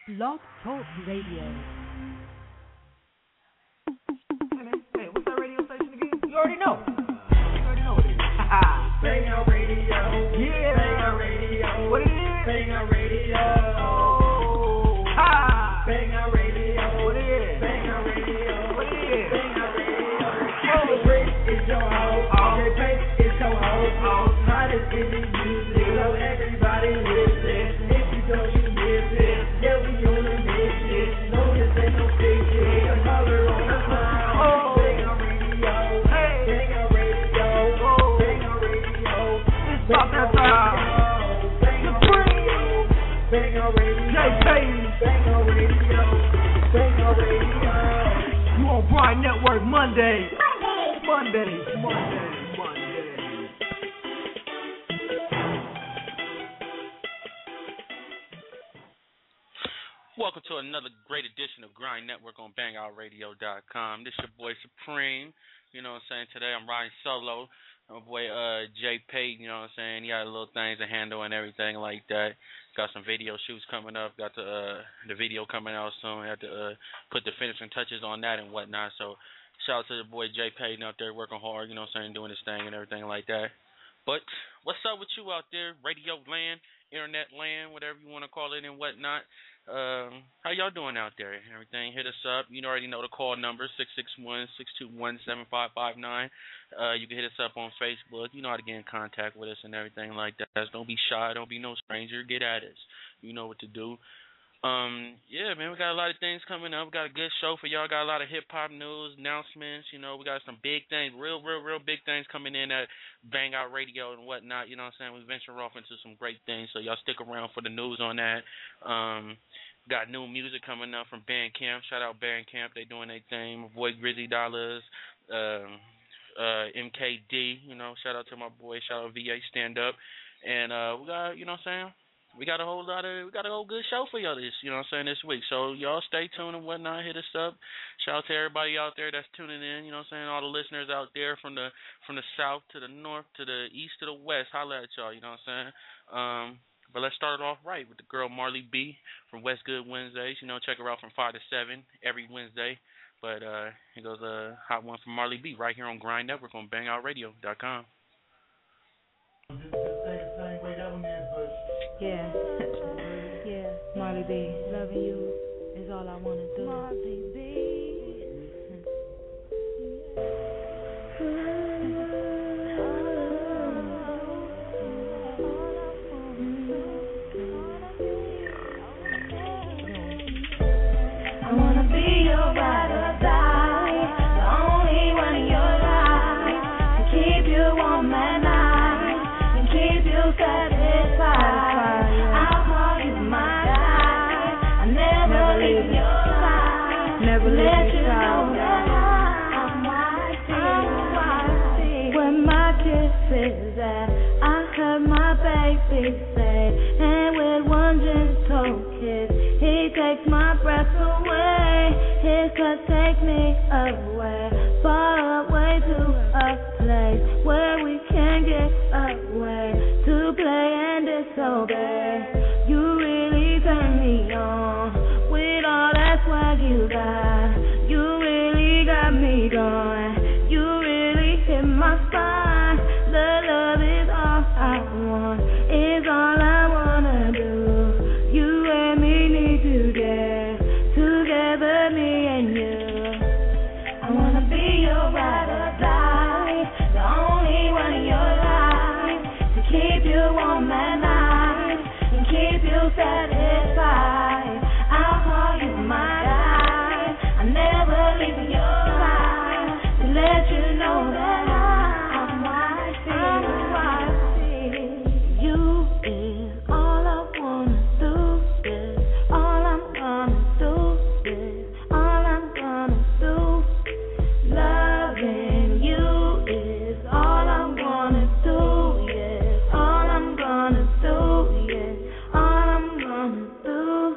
Blog Talk Radio. Hey, what's that radio station again? You already know. You already know what it is. Bang Out Radio. Yeah. Bang Out Radio. What it is? Bang Out Radio. Oh. Ha. Bang Out Radio. What it is? Bang Out Radio. What it is? Bang Out Radio. Oh. Rick is your host. DJ Pate is your host. Hottest in the music. So everybody listen. If you don't, you miss it. Yeah, we on a mission. No, this ain't no fiction. A mother on the line. Oh. Bang Out Radio. Hey. Bang Out Radio. Oh. Bang Out Radio. Stop that time. Bang Out Radio. Bang Out Radio. Bang Out Radio. Bang Out Radio. You on Brian Network Monday. Monday. Welcome to another great edition of Grind Network on BangOutRadio.com. This your boy Supreme. You know what I'm saying? Today I'm riding solo. My boy Jay Pate, you know what I'm saying? He got little things to handle and everything like that. Got some video shoots coming up. Got the video coming out soon. Have to put the finishing touches on that and whatnot. So shout out to the boy Jay Pate out there working hard, you know what I'm saying, doing his thing and everything like that. But what's up with you out there, radio land, internet land, whatever you want to call it and whatnot? How y'all doing out there? Everything, hit us up. You already know the call number, 661-621-7559. You can hit us up on Facebook. You know how to get in contact with us and everything like that. Don't be shy. Don't be no stranger. Get at us. You know what to do. Yeah, man, we got a lot of things coming up. We got a good show for y'all. Got a lot of hip-hop news, announcements. You know, we got some big things, real big things coming in at Bang Out Radio and whatnot. You know what I'm saying? We venture off into some great things, so y'all stick around for the news on that. Got new music coming up from Bandcamp. Shout out Bandcamp. They doing their thing. My boy Grizzly Dollars, MKD. You know, shout out to my boy. Shout out VA Stand Up. And we got, you know what I'm saying? We got a whole good show for y'all this, you know what I'm saying, this week. So y'all stay tuned and whatnot, hit us up. Shout out to everybody out there that's tuning in, you know what I'm saying, all the listeners out there from the south to the north to the east to the west. Holla at y'all, you know what I'm saying. But let's start it off right with the girl Marley B from Westgood Wednesdays. You know, check her out from 5 to 7 every Wednesday. But here goes a hot one from Marley B right here on Grind Network on BangOutRadio.com. Yeah, Marley B, loving you is all I wanna do. Marley B. I wanna be your ride or die, the only one in your life, to keep you warm at night and keep you satisfied. Never let you know that I'm wifey. Where my kisses at, I heard my baby say, and with one gentle kiss, he takes my breath away. His touch takes me away, far away to a place where we can get away to play and disobey. You really turn me on with all that swag you got. You really got me going. You really hit my spine. The love is all I want. Is all I wanna do. You and me need to get together, me and you. I wanna be your ride or die, the only one in your life, to keep you warm at night and keep you satisfied. I'll call you my guy. I never leave your side to let you know that I'm wifey. You is all I wanna do. Is all I'm gonna do. Is all I'm gonna do. Loving you is all I'm gonna do. Yes, all I'm gonna do. Yes, all I'm gonna do.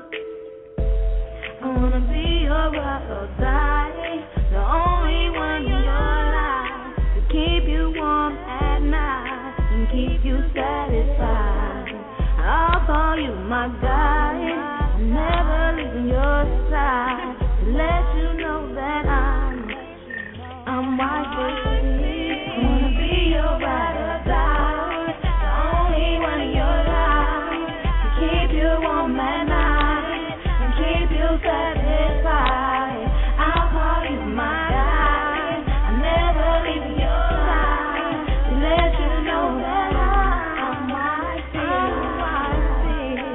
I wanna be your ride or die, the only one in your life, to keep you warm at night and keep you satisfied. I'll call you my guy. I'm never leaving your side to let you know that I'm wild for you. I wanna be your ride or die, the only one in your life to keep you warm at night and keep you satisfied. I'll call you my guy. I'm never leaving your side to let you know that I'm wild for you.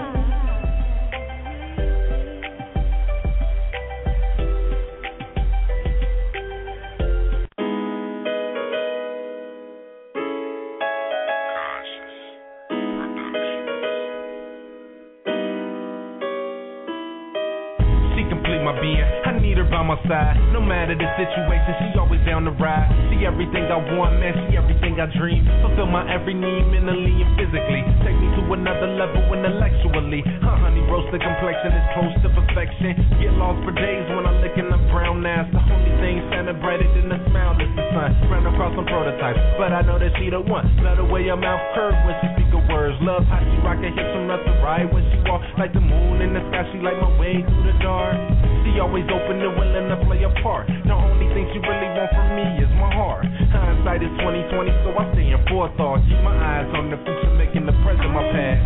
She complete my being, I need her by my side. No matter the situation, she always down to ride. She everything I want, man, she everything I dream. Fulfill my every need, mentally and physically. Take me to another level intellectually. Her honey roasted complexion is close to perfection. Get lost for days when I look in the brown eyes. The only thing shining brighter than the smile is the sun. Ran across some prototypes, but I know that she the one. Love the way her mouth curves when she speak her words. Love how she rock her hips from left to right when she walk. Like the moon in the sky, she light my way through the dark. She always open and willing to play a part. The only thing she really want from me is my heart. Hindsight is 20/20, so I stay in forethought. Keep my eyes on the future, making the present my past.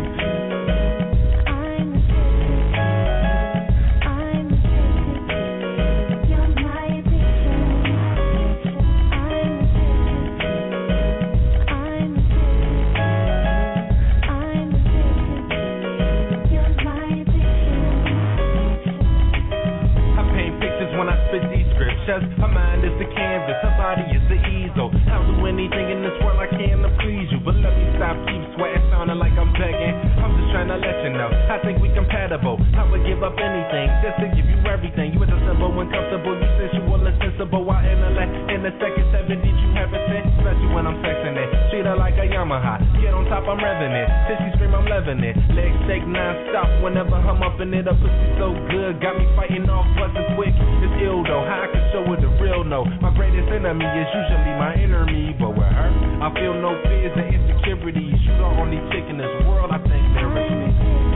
Her mind is the canvas, her body is the easel. I'll do anything in this world I can to please you, but let me stop, keep sweating, sounding like I'm begging. I'm just trying to let you know, I think we compatible. I would give up anything just to give you everything. You are just simple and comfortable, you sensual and sensible. I intellect in the second 70 you haven't seen, especially when I'm sexing it. Treat her like a Yamaha, get on top, I'm revving it. Till she scream, I'm loving it. Legs shake non-stop whenever I'm upping it up. Pussy so good, got me fighting off busting quick. It's ill though, how I can show it the real no. My greatest enemy is usually my enemy, but with her, I feel no fears and insecurities. You the only chick in this world I think mirrors me.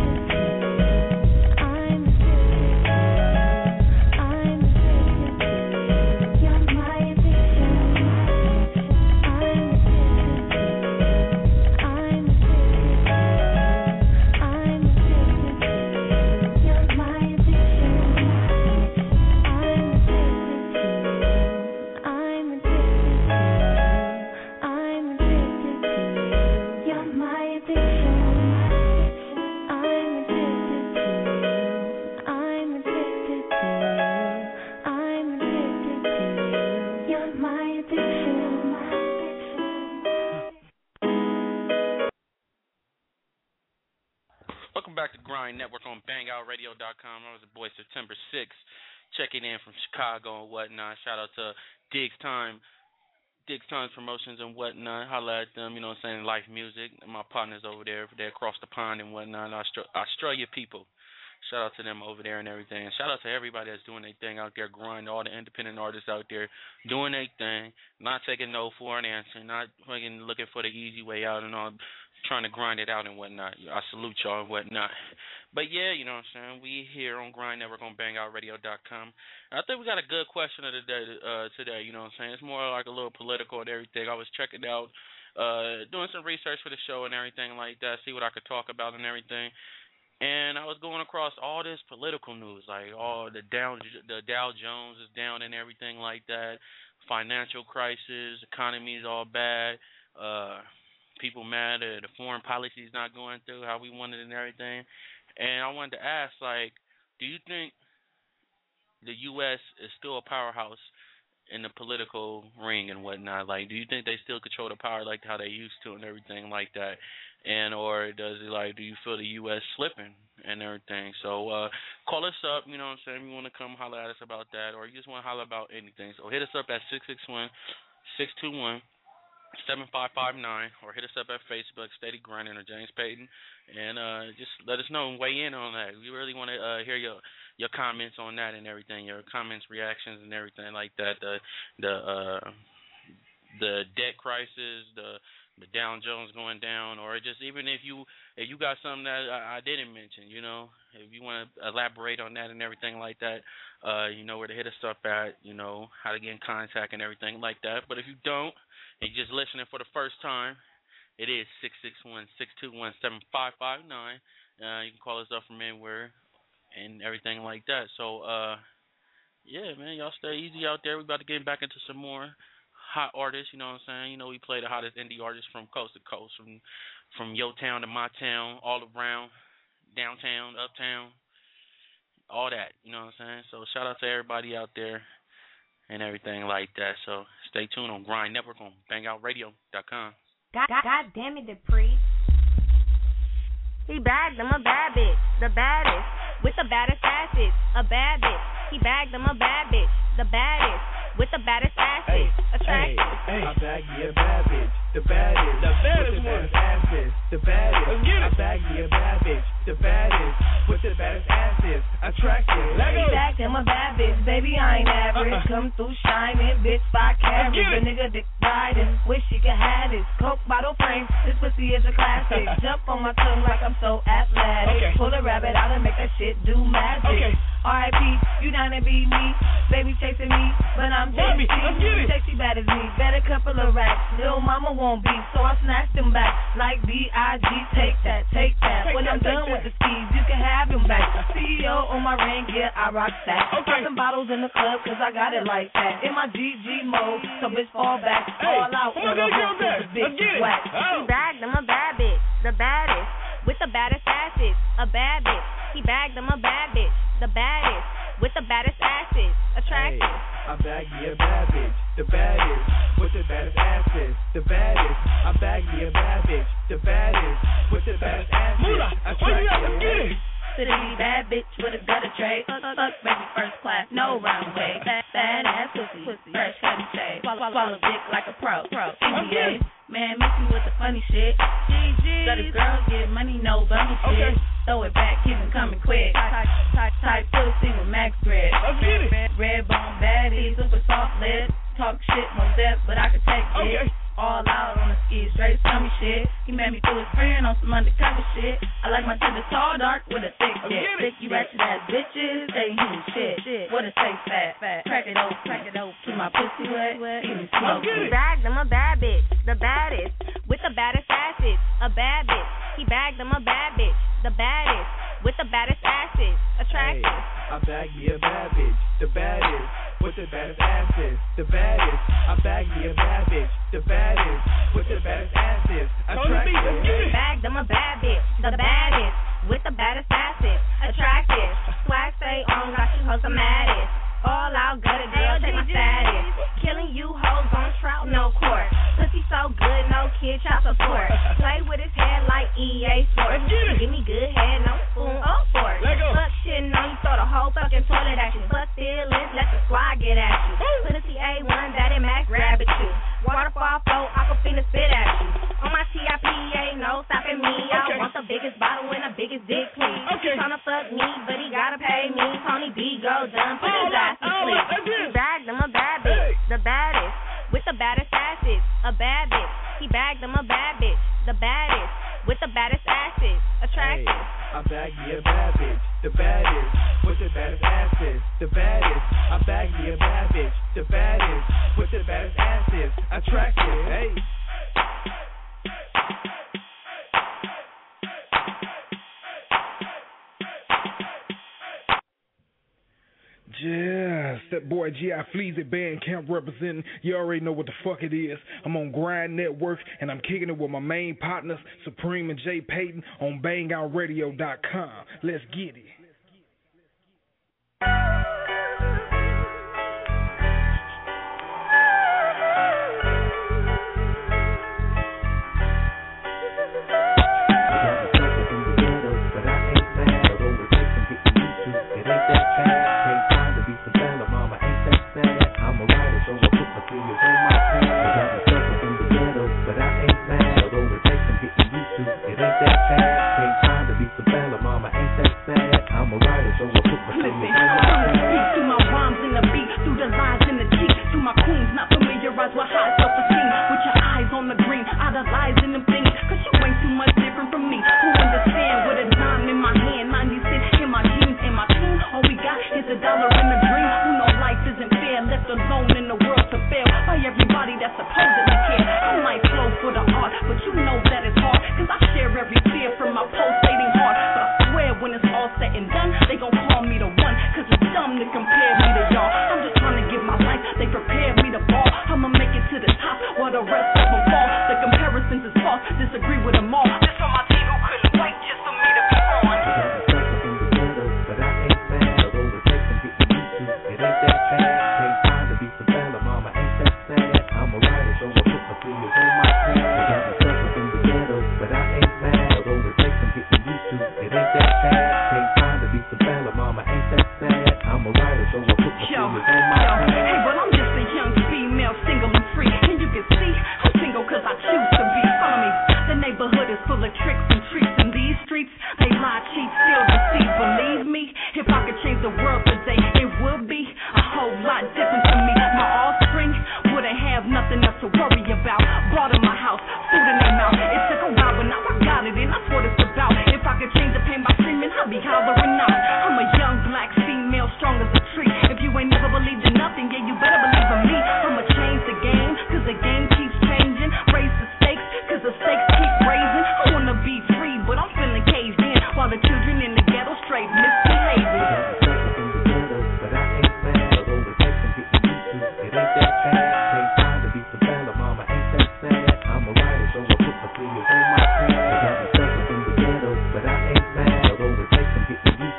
Welcome back to Grind Network on BangOutRadio.com. I was the boy September 6th, checking in from Chicago and whatnot. Shout out to Diggs Times Promotions and whatnot. Holla at them, you know what I'm saying, Life Music. And my partners over there, they're across the pond and whatnot. Australia people. Shout out to them over there and everything. And shout out to everybody that's doing their thing out there, grind, all the independent artists out there doing their thing, not taking no for an answer, not fucking looking for the easy way out and all, trying to grind it out and whatnot. I salute y'all and whatnot. But yeah, you know what I'm saying, we here on Grind Network on BangOutRadio.com. I think we got a good question of the day today, you know what I'm saying. It's more like a little political and everything. I was checking out, doing some research for the show and everything like that, see what I could talk about and everything. And I was going across all this political news, like the Dow Jones is down and everything like that, financial crisis, economy's all bad, people mad at the foreign policy is not going through how we wanted and everything. And I wanted to ask, like, do you think the U.S. is still a powerhouse in the political ring and whatnot? Like, do you think they still control the power like how they used to and everything like that? And or do you feel the U.S. slipping and everything? So call us up, you know what I'm saying, if you want to come holler at us about that, or you just want to holler about anything. So hit us up at 661-621-7559, or hit us up at Facebook, Steady Grinding or James Payton, and just let us know and weigh in on that. We really want to hear your comments on that and everything, your comments, reactions, and everything like that. The debt crisis, the Dow Jones going down, or just even if you if you got something that I didn't mention, you know, if you want to elaborate on that and everything like that, you know where to hit us up at, you know, how to get in contact and everything like that. But if you don't, and you're just listening for the first time, it is 661-621-7559. You can call us up from anywhere and everything like that. So, yeah, man, y'all stay easy out there. We about to get back into some more hot artists, you know what I'm saying? You know, we play the hottest indie artists from coast to coast, from your town to my town, all around, downtown, uptown, all that, you know what I'm saying? So shout out to everybody out there and everything like that. So stay tuned on Grind Network on BangOutRadio.com. God damn it, Dupree. He bagged him a bad bitch, the baddest, with the baddest asses, a bad bitch. He bagged him a bad bitch, the baddest, with the baddest asses, attractive. I bagged me a bad bitch, the baddest, with the baddest asses, the baddest. I bagged me a bad bitch, the baddest, with the baddest asses, attractive. He bagged him a bad bitch, baby I ain't average. Come through shining, bitch 5 carats. The nigga dick riding, wish he could have this. Coke bottle frame, this pussy is a classic. Jump on my tongue like I'm so athletic. Pull a rabbit out and make that shit do magic. R.I.P. You down to be me, baby chasing me, but I'm chasing you. Sexy bad as me, bet a couple of racks. Little mama won't be, so I snatched him back like B.I.G. Take that. When I'm done with the skis, you can have him back. CEO on my ring, yeah, I rock that. Pop some bottles in the club, cause I got it like that. In my GG mode, so bitch fall back, all out. Bitch whack. He bagged him a bad bitch, the baddest, with the baddest asses, a bad bitch. He bagged him a bad bitch, the baddest, with the baddest asses, attractive. I bagged me a bad bitch, the baddest, with the baddest asses, the baddest. I bagged me a bad bitch, the baddest, with the baddest asses, attractive. City bad bitch with a gutter tray. Fuck baby first class, no round way. Bad ass pussy, fresh cutty shade. Swallow dick like a pro. NBA, man, miss me with the funny shit. GG, got a girl get money, no bummy shit. Throw it back, keep him coming quick. Type pussy with max bread. Red bone baddie, super soft lid. Talk shit, most depth, but I can take it. All out on the ski, straight stomach shit. He made me through his friend on some undercover shit. I like my tender tall, dark with a thick dick. Thick, you ratchet ass bitches, they huge shit. What a safe fat. Crack it open, keep my pussy wet, give me smoke. He bagged him a bad bitch, the baddest, with the baddest asses, a bad bitch. He bagged him a bad bitch, the baddest, with the baddest asses, attractive. I bagged me a bad bitch, the baddest, with the baddest asses, the baddest. I bagged me a bad bitch, the baddest, with the baddest asses, attractive. Bagged him a bad bitch, the baddest, with the baddest asses, attractive. Swag say on, got you hoes the maddest. All out gutter girl, take my status. Killing you hoes on trout, no court. Pussy so good, no kid child support. Play with his head like EA Sports. Give me good head, no spoon or fork. Fuck shitting on you, throw the whole fucking toilet at you. Fuck feelings, let the slide get at you. Pussy A1, that it max grab at you. Waterfall flow, Aquafina spit at you. On my TIPA, no stopping me. I want the biggest bottle and the biggest dick, please. He's tryna fuck me, but he gotta pay me. Tony B, go dumb, put his ass to sleep. He bagged him a bad bitch, the baddest, with the baddest asses, a bad bitch. He bagged him a bad bitch, the baddest, with the baddest asses, attractive. I bagged me a bad bitch, the baddest, with the baddest asses, the baddest. I bagged me a bad bitch, the baddest, with the baddest asses, attractive. Hey. Yes, that boy G.I. Fleazy Bandcamp representing. You already know what the fuck it is. I'm on Grind Network, and I'm kicking it with my main partners, Supreme and Jay Payton, on BangOutRadio.com. Let's get it. With your eyes on the green, idolizing them things, cause you ain't too much different from me. Who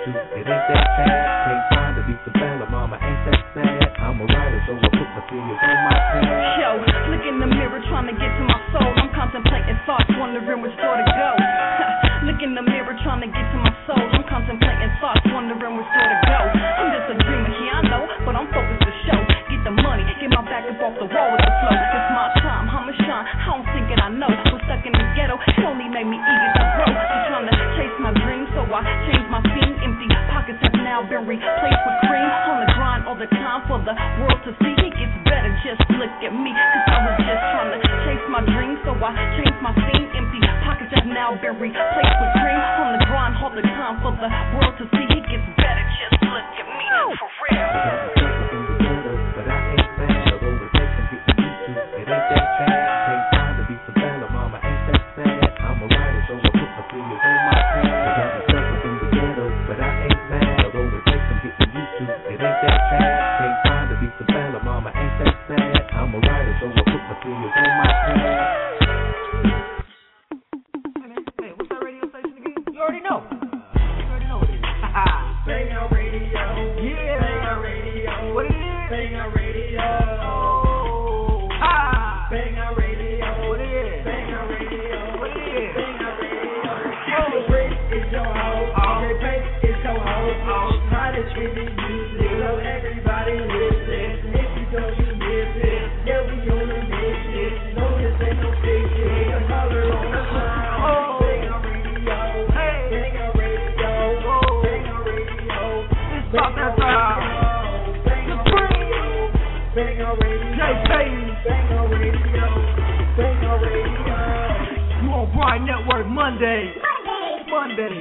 YouTube. It ain't that sad. Take time to be some fella, mama ain't that sad. I'm a writer, so I put my fingers on my pad. Yo, look in the mirror trying to get to my soul. I'm contemplating thoughts, wondering which door to go. Look in the mirror trying to get to my soul. I'm contemplating thoughts, wondering which door to go. I'm just a dreamer, yeah, I know, but I'm focused to show. Get the money, get my back up off the wall with the flow. It's my time, I'ma shine. I don't think it, I know. Was stuck in the ghetto, it only made me eager to grow. I'm trying to chase my dreams, so I changed my theme. Empty pockets have now been replaced with cream. On the grind all the time for the world to see. It gets better, just look at me. Cause I was just trying to chase my dreams, so I changed my theme. Empty pockets have now been replaced with cream. On the grind all the time for the world to see. It gets better, just look at me. For real. But I ain't bad, although it takes some getting used to. It ain't that bad. Take time to be some fella, mama ain't that sad. I'm a writer, so I put my fingers on my pad. I got myself up in the ghetto, but I ain't bad, although it takes some getting used to. It ain't that bad. Take time to be some fella, mama ain't that sad. I'm a writer, so I put my fingers on my pad. Hey, what's that radio station again? You already know. You already know what it is. Bang Out Radio. Yeah. Bang Out Radio. What it is? Bang Out Radio. Bang Out Radio. What it is? Bang Out Radio. What it is? Bang Out Radio. The Rick is your host. DJ Pate is your host. Try to treat the music. Love everybody listen. If you don't, you miss it. Yeah, we on the mission. No, this ain't no fiction. A color on the line. Bang Out Radio. Hey. Bang Out Radio. Bang Out Radio. It's about that time. Bang Out Radio. J-Baby. Bang Out Radio. Bang Out Radio. You on Grind Network Monday. Monday.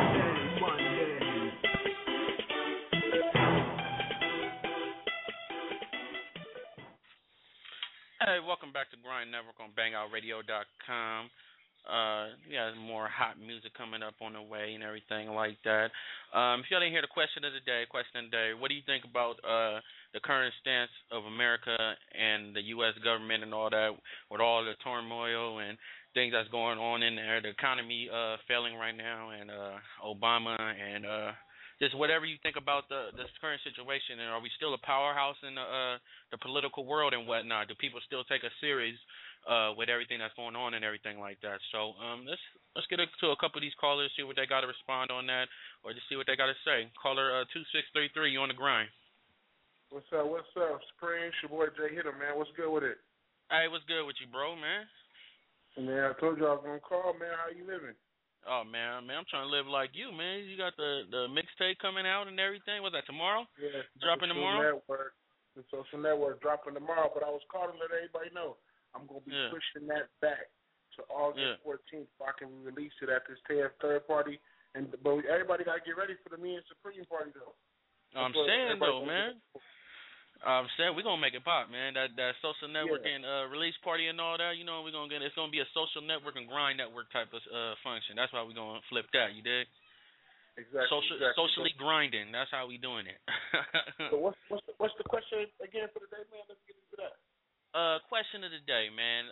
Hey, welcome back to Grind Network on BangOutRadio.com. We got more hot music coming up on the way and everything like that. If y'all didn't hear the question of the day, what do you think about the current stance of America and the U.S. government and all that, with all the turmoil and things that's going on in there, the economy failing right now, and Obama, and just whatever you think about this current situation, and are we still a powerhouse in the political world and whatnot? Do people still take us serious with everything that's going on and everything like that? So let's get to a couple of these callers, see what they got to respond on that, or just see what they got to say. Caller 2633, you on the grind? What's up? Supreme, your boy Jay Hitter, man. What's good with it? Hey, what's good with you, bro, man? Man, I told you I was gonna call, man. How you living? Oh man, I'm trying to live like you, man. You got the mixtape coming out and everything. What's that, tomorrow? Yeah, dropping tomorrow. The social network dropping tomorrow. But I was calling to let everybody know I'm gonna be pushing that back to August 14th, so I can release it at this third party. But everybody gotta get ready for the Me and Supreme party though. I'm saying though, man. I'm saying we're gonna make it pop, man. That social networking release party and all that, you know, it's gonna be a social network and grind network type of function. That's why we're gonna flip that, you dig? Exactly. Socially grinding. That's how we doing it. So what's the question again for the day, man? Let's get into that. Question of the day, man.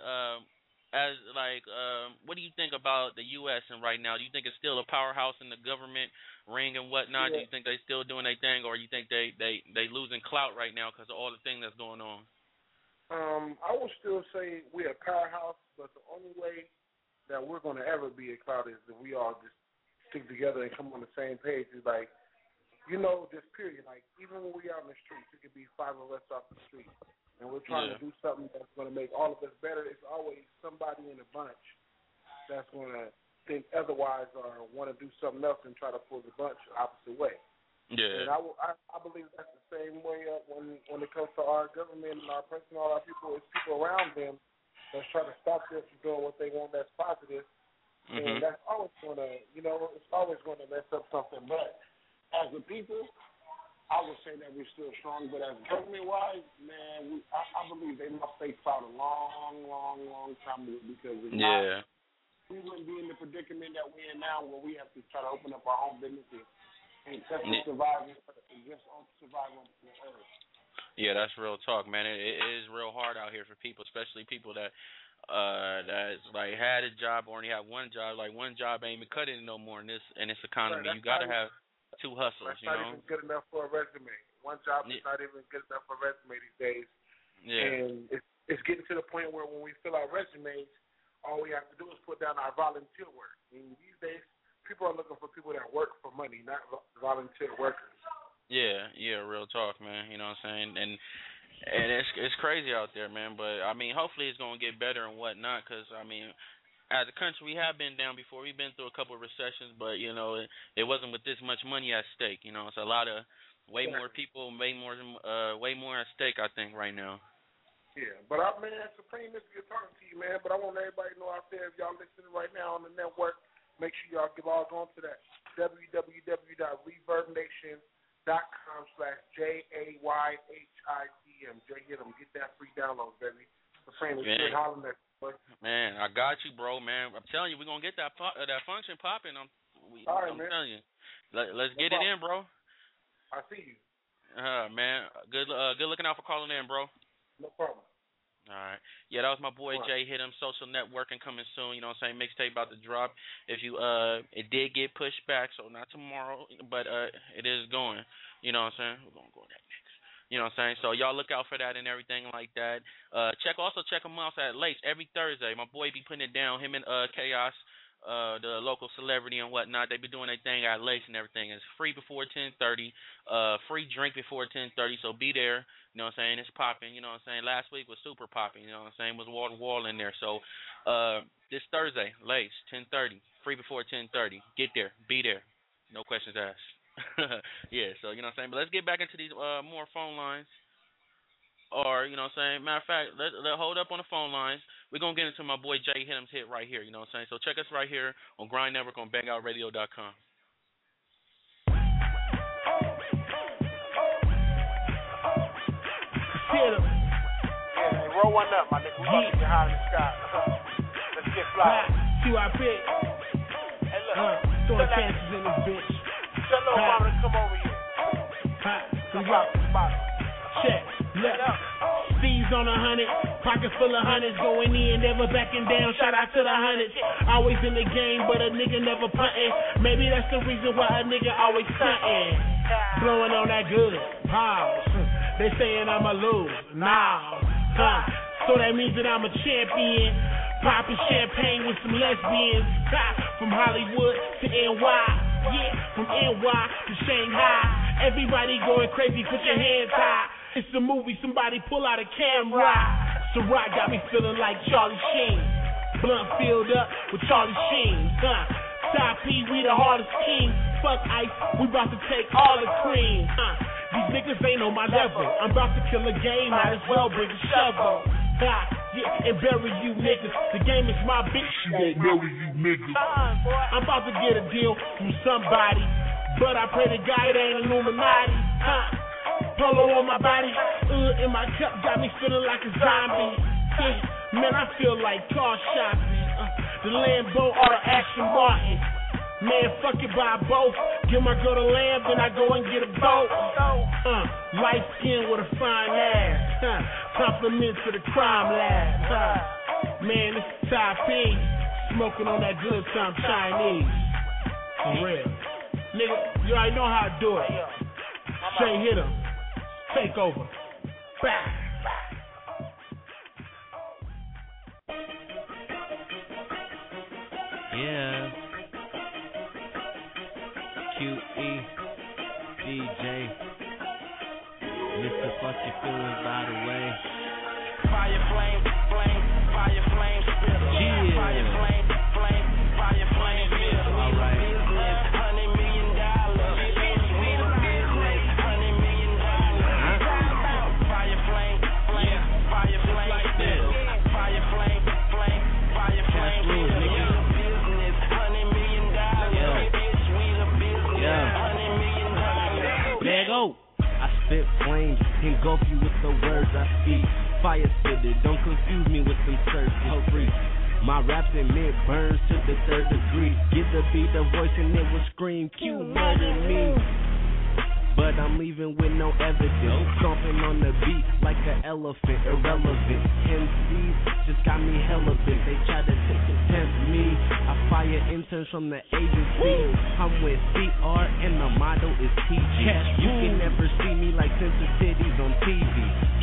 What do you think about the U.S. and right now? Do you think it's still a powerhouse in the government ring and whatnot? Yeah. Do you think they still doing their thing, or you think they losing clout right now because of all the things that's going on? I would still say we're a powerhouse, but the only way that we're going to ever be a clout is if we all just stick together and come on the same page. It's like, just period. Like, even when we out in the streets, it could be 5 of us off the street, and we're trying to do something that's going to make all of us better. It's always somebody in a bunch that's going to think otherwise or want to do something else and try to pull the bunch the opposite way. Yeah. And I believe that's the same way when it comes to our government and our president, all our people. It's people around them that's trying to stop them from doing what they want that's positive. And that's always going to, it's always going to mess up something. But as a people, I would say that we're still strong. But as government-wise, man, I believe they must stay clout a long, long, long time ago, because if not, we wouldn't be in the predicament that we're in now, where we have to try to open up our own businesses and just survive on the earth. Yeah, that's real talk, man. It is real hard out here for people, especially people that's like had a job or only have one job. Like, one job ain't even cutting it no more in this economy. You gotta have two hustles. That's not even good enough for a resume. One job is not even good enough for a resume these days. Yeah. And it's getting to the point where when we fill out resumes, all we have to do is put down our volunteer work. I mean, these days, people are looking for people that work for money, not volunteer workers. Yeah, real talk, man. You know what I'm saying? And it's crazy out there, man. But I mean, hopefully it's gonna get better and whatnot. Cause I mean, as a country, we have been down before. We've been through a couple of recessions, but you know, it wasn't with this much money at stake. You know, it's a lot of way more people, way more at stake. I think right now. Yeah, but man, Supreme, it's good talking to you, man. But I want everybody to know out there, if y'all listening right now on the network, make sure y'all log on to that www.reverbnation.com/JAYHITM. Jay Hit'em, get that free download, baby. Supreme, it's good hollering at you, boy. Man, I got you, bro, man. I'm telling you, we're gonna get that function popping. I'm telling you, let's get it in, bro. I see you. Man, good looking out for calling in, bro. No problem. All right. Yeah, that was my boy Jay Hit'em, social networking coming soon. You know what I'm saying? Mixtape about to drop. If you it did get pushed back, so not tomorrow, but it is going. You know what I'm saying? We're gonna go that next. You know what I'm saying? So y'all look out for that and everything like that. Check them out at Lace every Thursday. My boy be putting it down. Him and Chaos, the local celebrity and whatnot. They be doing their thing at Lace and everything. It's free before 10:30. Free drink before 10:30. So be there. You know what I'm saying? It's popping. You know what I'm saying? Last week was super popping. You know what I'm saying? It was wall to wall in there. So this Thursday, Lace, 10:30. Free before 10:30. Get there. Be there. No questions asked. Yeah, so you know what I'm saying? But let's get back into these more phone lines. Or, you know what I'm saying? Matter of fact, let hold up on the phone lines. We're going to get into my boy Jay Hit'em's hit right here. You know what I'm saying? So check us right here on Grind Network on BangOutRadio.com. Hit 'em. Yeah, man, roll one up, my nigga. We about to get high in the sky. Let's get fly. QIP. Hey, look. Throwing chances in this bitch. Tell little mama to come over here. We rock. Check. Look. Steve's on 100. Pocket full of hundreds. Going in, never backing down. Shout out to the hundreds. Always in the game, but a nigga never punting. Maybe that's the reason why a nigga always stunting. Blowing on that good. Pause. They saying I'ma lose. Nah. So that means that I'm a champion. Popping champagne with some lesbians. From Hollywood to NY. Yeah, from NY to Shanghai. Everybody going crazy, put your hands high. It's a movie, somebody pull out a camera. Ciroc got me feeling like Charlie Sheen. Blunt filled up with Charlie Sheen. Top P, we the hardest king. Fuck ice, we about to take all the cream. These niggas ain't on my level. I'm about to kill a game, might as well bring a shovel. Yeah, and bury you niggas. The game is my bitch, she won't bury you niggas. I'm about to get a deal from somebody, but I pray to God it ain't Illuminati. Polo on my body, in my cup got me feeling like a zombie. Yeah, man, I feel like car shopping. The Lambo or the Aston Martin. Man, fuck it, buy both. Give my girl the lamb, then I go and get a boat. Light skin with a fine ass. Compliment to the crime lab. Man, this is Ty P. Smoking on that good time Chinese. For real. Nigga, you already know how I do it. Jay Hit'em. Take over. Back. Yeah. QE, DJ, Mr. Fuck Your Feelings, by the way. Fire flame, fire flame, yeah. Fire flame, fire flame, all right. Business, $100 million. We the business, $100 million. Fire flame, fire flame, like this. Fire flame, fire flame, we the business, $100 million. There go. I spit flames, engulf you with the words I speak. Fire spitted, don't confuse me with them surface freaks. My raps and mid burns to the third degree. Get the beat, the voice, and it will scream, Q murder me. But but I'm leaving with no evidence. Stomping on the beat like an elephant, irrelevant. MCs just got me hella bent. They try to tempt me. I fire interns from the agency. I'm with CR and the motto is TG. You can never see me like Center Cities on TV.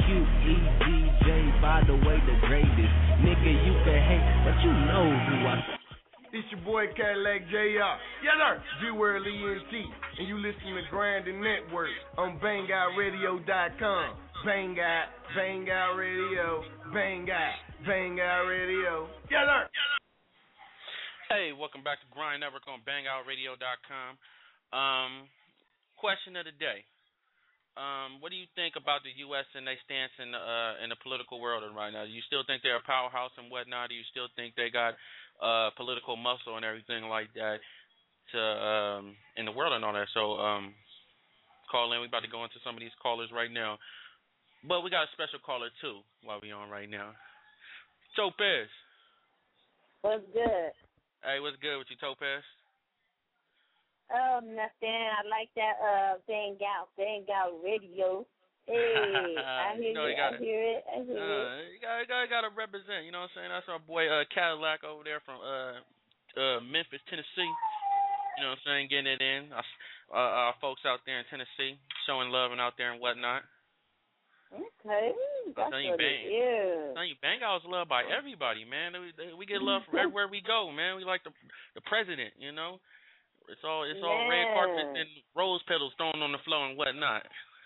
QEDJ, by the way, the greatest. Nigga, you can hate, but you know who I. It's your boy Cadillac JR. Yes, sir. G-World ENT. And you listen to Grinding Network on BangOutRadio.com. Bang Out Radio. Bang Out Radio. Yes, sir. Hey, welcome back to Grind Network on BangOutRadio.com. Question of the day. What do you think about the U.S. and their stance in the political world right now? Do you still think they're a powerhouse and whatnot? Do you still think they got political muscle and everything like that in the world and all that? So call in. We're about to go into some of these callers right now. But we got a special caller, too, while we're on right now. Topaz. What's good? Hey, what's good with you, Topaz? Oh, nothing. I like that Bang Out Radio. Hey, I hear I hear it. You gotta represent, you know what I'm saying? That's our boy Cadillac over there from Memphis, Tennessee. You know what I'm saying? Getting it in. Our folks out there in Tennessee showing love and out there and whatnot. Okay, that's what it is. Bang Out is loved by everybody, man. We get love from everywhere we go, man. We like the president, you know. It's all red carpet and rose petals thrown on the floor and whatnot.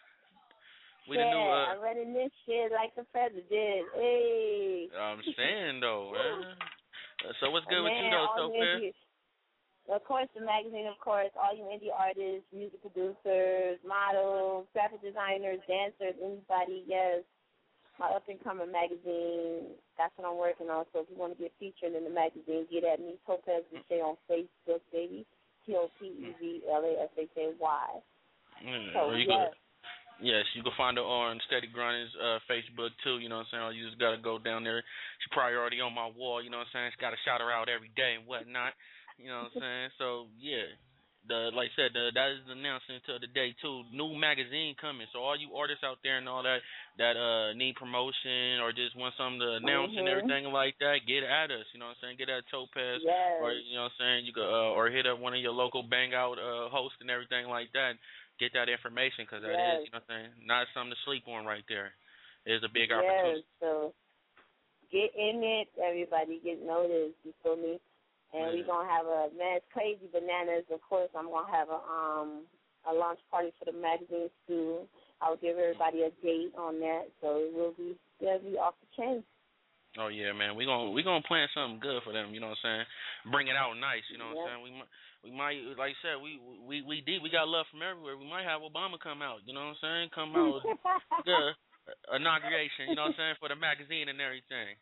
I'm running this shit like the president. Hey. I'm saying though, man. So what's good with you though, Topaz? Of course, the magazine. Of course, all you indie artists, music producers, models, graphic designers, dancers, anybody. Yes, my up and coming magazine. That's what I'm working on. So if you want to get featured in the magazine, get at me, Topaz Vishay on Facebook, baby. TOPEVLASHAY. Yes, you can find her on Steady Grinding's Facebook too, you know what I'm saying? You just gotta go down there. She's probably already on my wall, you know what I'm saying? She gotta shout her out every day and whatnot. You know what I'm saying? So yeah. Like I said, that is the announcement of the day too. New magazine coming. So all you artists out there and all that need promotion or just want something to announce and everything like that, get at us. You know what I'm saying? Get at Topaz, or you know what I'm saying? You could or hit up one of your local Bang Out hosts and everything like that. Get that information because that is, you know what I'm saying, not something to sleep on right there. It's a big opportunity. So get in it, everybody. Get noticed. You feel me? And we're going to have it's crazy bananas. Of course, I'm going to have a launch party for the magazine soon. I'll give everybody a date on that, so it'll be off the chain. Oh, yeah, man. We're gonna plan something good for them, you know what I'm saying? Bring it out nice, you know what I'm saying? We might, like I said, we got love from everywhere. We might have Obama come out, you know what I'm saying? Come out with the inauguration, you know what I'm saying, for the magazine and everything.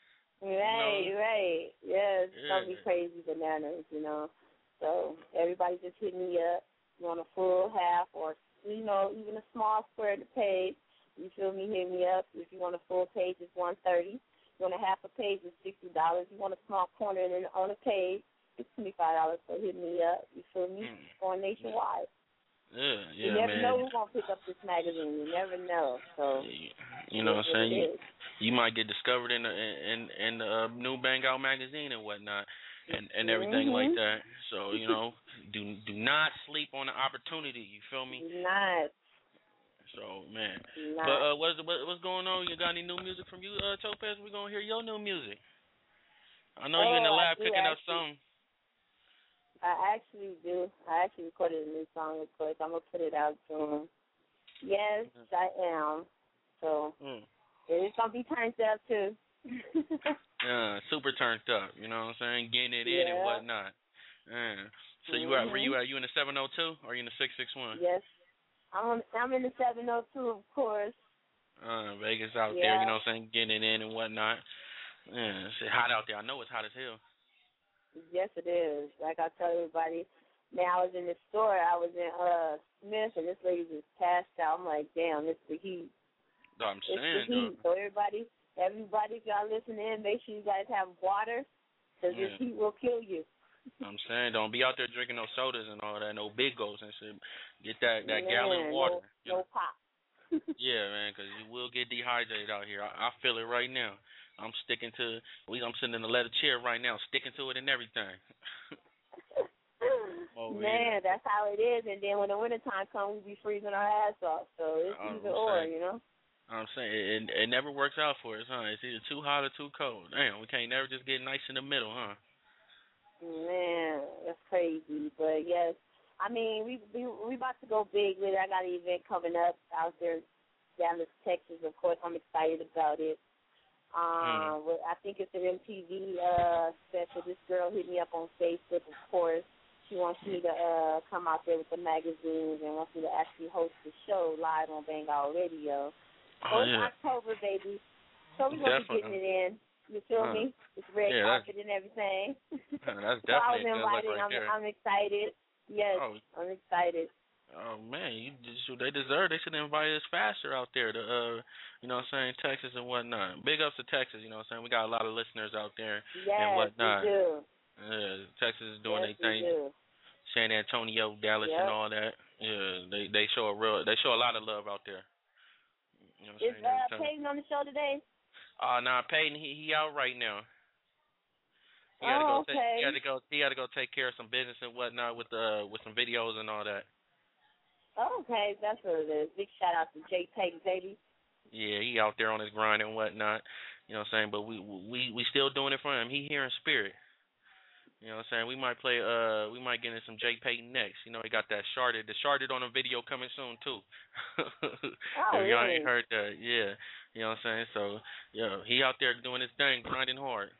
Right. Yes, it's going to be crazy bananas, you know. So everybody just hit me up. You want a full, half, or, you know, even a small square of the page. You feel me? Hit me up. If you want a full page, it's $130. You want a half a page, it's $60. You want a small corner on a page, it's $25. So hit me up. You feel me? Going nationwide. You never know who's going to pick up this magazine. You never know. So you know what I'm saying? You might get discovered in the new Bang Out magazine and whatnot and everything like that. So, you know, do not sleep on the opportunity. You feel me? Do not. So, man. But what's going on? You got any new music from you, Topaz? We're going to hear your new music. I know you're in the lab picking up something. I actually do. I actually recorded a new song, of course. I'm going to put it out soon. Yes, I am. So it's going to be turned up, too. Super turned up, you know what I'm saying? Getting it in and whatnot. So where you at? You in the 702 or you in the 661? Yes. I'm in the 702, of course. Vegas out there, you know what I'm saying? Getting it in and whatnot. It's hot out there. I know it's hot as hell. Yes, it is. Like I tell everybody, man, I was in the store. I was in Smith, and this lady just passed out. I'm like, damn, it's the heat. I'm saying, it's the heat. So everybody, if y'all listening in, make sure you guys have water, because this heat will kill you. I'm saying, don't be out there drinking no sodas and all that, no Big Gulps and shit. Get that gallon of water. No pop. Yeah, man, because you will get dehydrated out here. I feel it right now. I'm sticking to. I'm sitting in the leather chair right now, sticking to it and everything. Man, that's how it is. And then when the wintertime comes, we be freezing our ass off. So it's either or, you know. I'm saying it never works out for us, huh? It's either too hot or too cold. Damn, we can't never just get nice in the middle, huh? Man, that's crazy. But yes, I mean we about to go big with it. I got an event coming up out there, Dallas, Texas. Of course, I'm excited about it. I think it's an MTV special. This girl hit me up on Facebook, of course. She wants me to come out there with the magazines and wants me to actually host the show live on Bang Out Radio. So it's October, baby. So we're going to be getting it in. You feel me? It's red carpet and everything. That's definitely so I was a good look invited. right there. I'm excited. Yes, I'm excited. Oh man, they deserve. They should invite us faster out there to, you know what I'm saying, Texas and whatnot. Big ups to Texas, you know what I'm saying. We got a lot of listeners out there and whatnot. We do. Yeah, Texas is doing their thing. San Antonio, Dallas, and all that. Yeah, they show a lot of love out there. You know what I'm saying? Is Peyton on the show today? Nah, Peyton, he out right now. He had to go take care of some business and whatnot with some videos and all that. Okay, that's what it is. Big shout out to Jay Peyton, baby. Yeah, he out there on his grind and whatnot. You know what I'm saying? But we still doing it for him. He here in spirit. You know what I'm saying? We might get into some Jay Peyton next. You know, he got that Sharded. The Sharded on a video coming soon too. Oh, y'all ain't heard that. Yeah. You know what I'm saying? So, yeah, he out there doing his thing, grinding hard.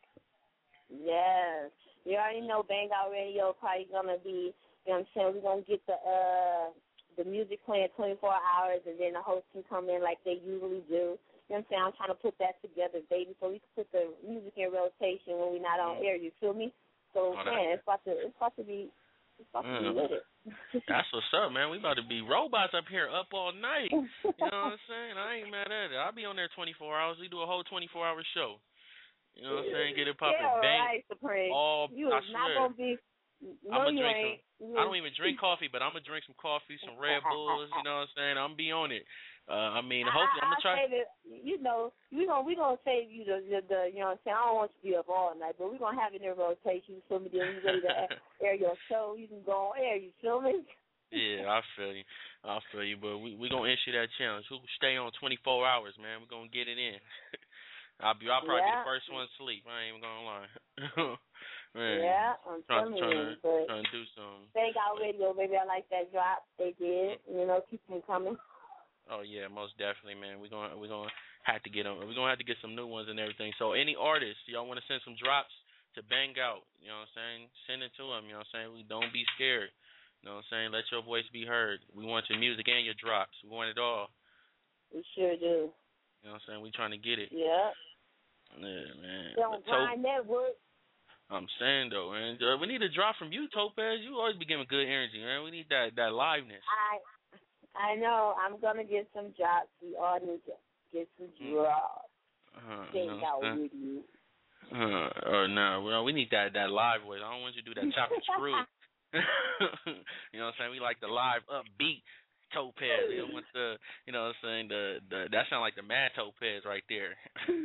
Yes. You already know Bang Out Radio probably gonna be, you know what I'm saying, we're gonna get the music playing 24 hours and then the host can come in like they usually do. You know what I'm saying? I'm trying to put that together, baby, so we can put the music in rotation when we're not on air, you feel me? So man, it's about to be lit. That's what's up, man. We about to be robots up here up all night. You know what I'm saying? I ain't mad at it. I'll be on there 24 hours. We do a whole 24-hour show. You know what I'm saying? Get it poppin'. Yeah, bang. Right, Supreme. You is not gonna be. No, you ain't. I don't even drink coffee, but I'm gonna drink some coffee, some Red Bulls. You know what I'm saying? I'm gonna be on it. Hopefully I'm gonna try. You know, we gonna save you the you know what I'm saying. I don't want you to be up all night, but we're gonna have it in rotation. So then you ready to air your show, you can go on air. You feel me? Yeah, I feel you. But we gonna issue that challenge. Who stay on 24 hours, man? We're gonna get it in. I'll probably be the first one to sleep. I ain't even gonna lie. Man, I'm telling you. Trying to do something. Bang Out Radio, baby. I like that drop. They did. You know, keep them coming. Oh yeah, most definitely, man. We're gonna have to get them. We're gonna have to get some new ones and everything. So any artists, y'all want to send some drops to Bang Out? You know what I'm saying? Send it to them. You know what I'm saying? We don't be scared. You know what I'm saying? Let your voice be heard. We want your music and your drops. We want it all. We sure do. You know what I'm saying? We trying to get it. Yeah. Yeah, man. Don't grind network. I'm saying though, man, we need a drop from you, Topaz. You always be giving good energy, man. We need that liveness. I know. I'm gonna get some drops. We all need to get some drops. Bang Out with you. No, we need that live voice. I don't want you to do that chop and screw. You know what I'm saying? We like the live upbeat Topaz. We don't want you know what I'm saying, that sound like the Mad Topaz right there.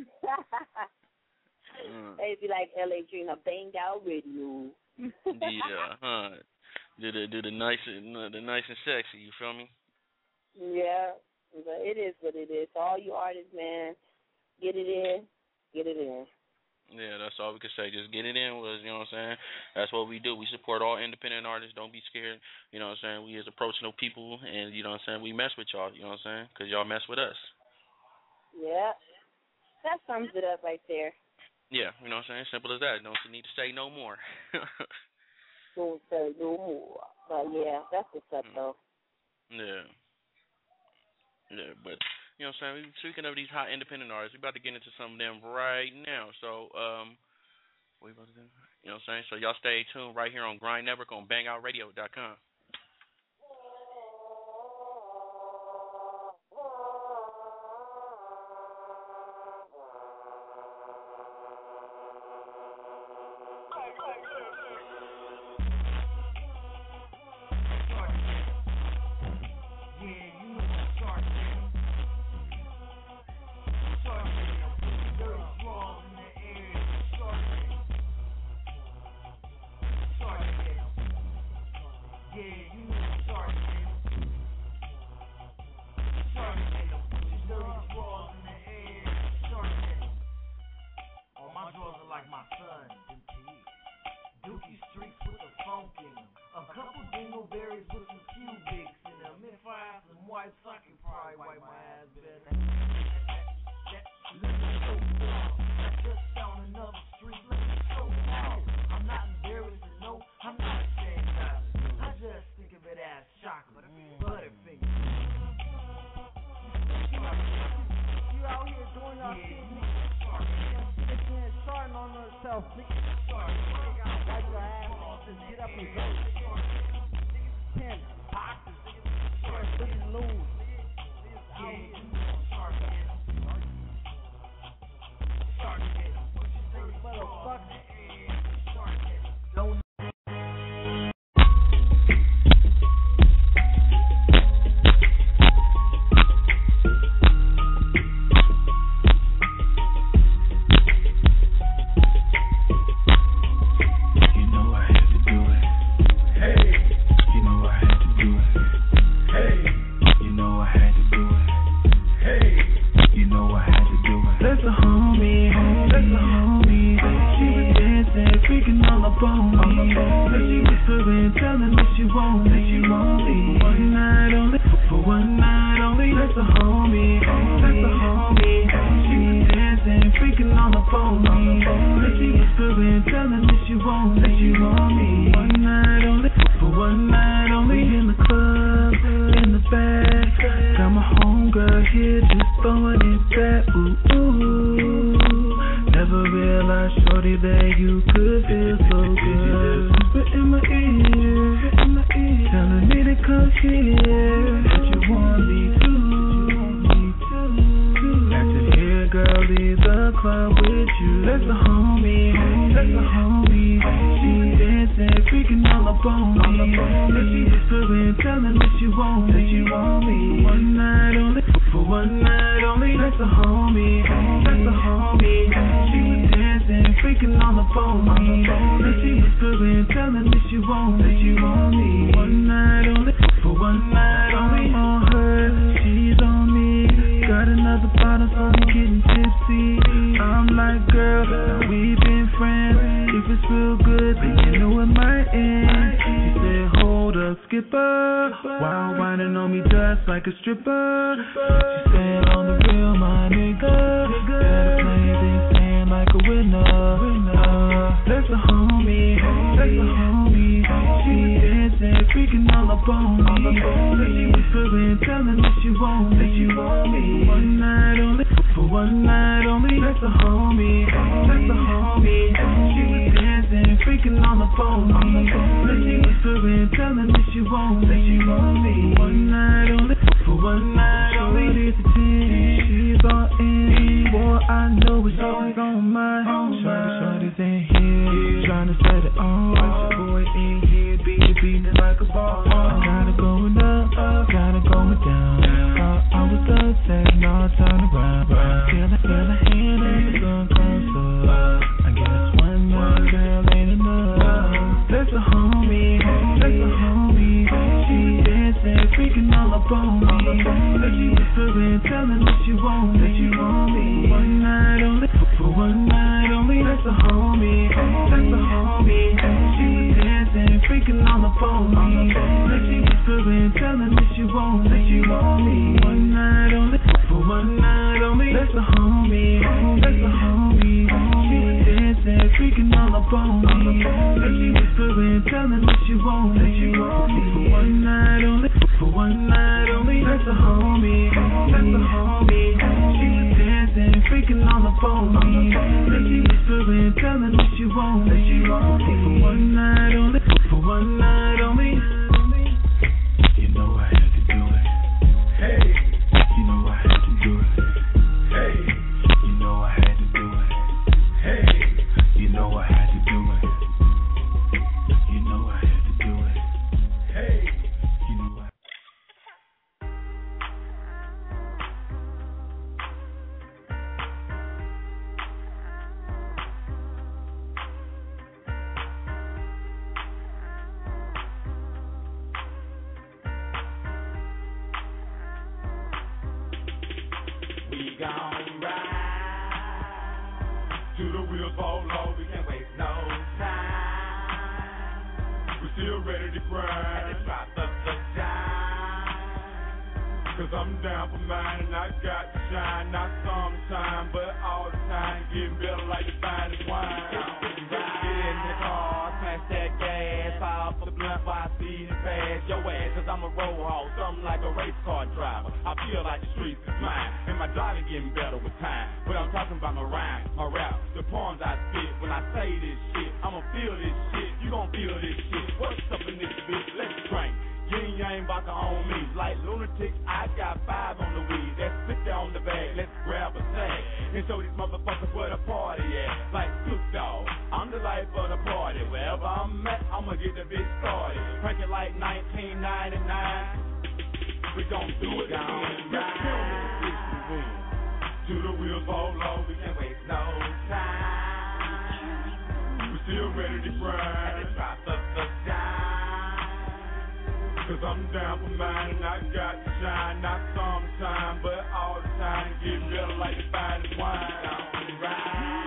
It'd be like L.A. Dreamer, Bang Out Radio. Yeah, do the nice and sexy. You feel me? Yeah, but it is what it is. So all you artists, man, get it in. Yeah, that's all we can say. Just get it in. You know what I'm saying? That's what we do. We support all independent artists. Don't be scared. You know what I'm saying? We is approachable people, and you know what I'm saying? We mess with y'all. You know what I'm saying? Because y'all mess with us. Yeah, that sums it up right there. Yeah, you know what I'm saying? Simple as that. Don't you need to say no more. Don't say no more. But yeah, that's what's up though. Yeah. Yeah, but you know what I'm saying? Speaking of these hot independent artists, we're about to get into some of them right now. So, what we about to do? You know what I'm saying? So y'all stay tuned right here on Grind Network on BangOutRadio.com. wipe, so I can probably wipe my ass better. Look so far, I just found another street. Look so far, I'm not embarrassed, no, I'm not ashamed of it. I just think of it as chocolate, butterfinger. You out here doing your shit, nigga. Starting on yourself, nigga. You gotta wipe your ass off, just get up and go. Ten boxes, nigga. Looking loose. Out here. Motherfucker. Don't Cause I'm down for mine and I got to shine. Not sometime, but all the time. Getting better like the finest wine. Get in the car, smash that gas. Fire up the blunt while I see it pass your ass. Cause I'm a road hog, something like a race car driver. I feel like the streets is mine. And my driving getting better with time. But I'm talking about my rhyme, my rap, the poems I spit. When I say this shit, I'ma feel this shit. You gon' feel this shit. What's up in this bitch? Let's drink. Yin yang about to own me. Like lunatics, I got 5 on the weed. Let's sit there on the bag, let's grab a sack and show these motherfuckers where the party at. Like Snoop Dogg, I'm the life of the party. Wherever I'm at, I'ma get the bitch started. Crank it like 1999. We gon' do it again. Let's film this bitch we win. To the wheels fall low, we can't waste no time. We still ready to grind. And drop up the dime. Cause I'm down for mine and I got to shine. Not sometime, but all the time. Get better like the finest wine. I'm right.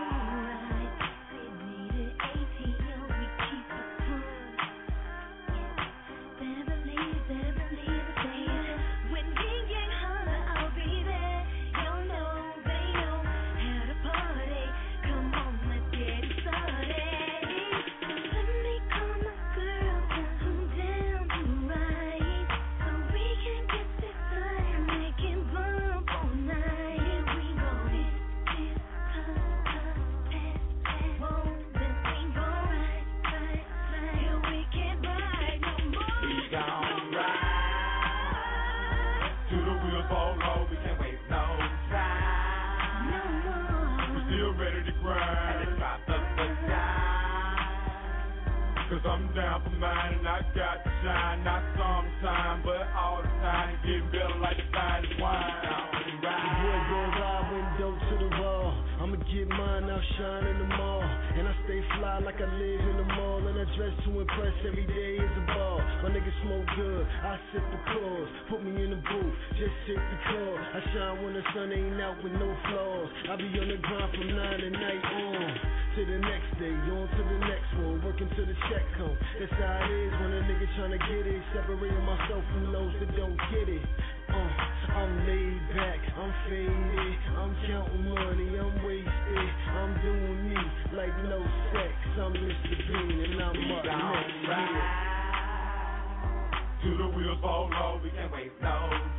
Cause I'm down for mine and I got to shine. Not sometime, but all the time. Getting better like the finest wine. The boy goes out, window to the wall. I'ma get mine, I'll shine in the mall. And I stay fly like I live in the mall. And I dress to impress, every day is a ball. My niggas smoke good, I sip the cause. Put me in the booth, just hit the call. I shine when the sun ain't out with no flaws. I be on the grind from 9 at night on to the next day, on to the next one, working till the check come. That's how it is when a nigga tryna get it. Separating myself from those that don't get it. I'm laid back, I'm faded, I'm counting money, I'm wasted. I'm doing me like no sex. I'm Mr. Bean and I'm up next year. To the wheels fall low, we can't waste no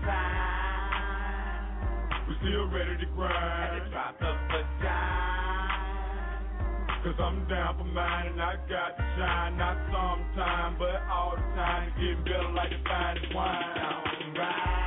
time. We still ready to grind. And drop up the dime. Cause I'm down for mine and I got to shine. Not sometime, but all the time. Getting better like the finest wine. I'm right.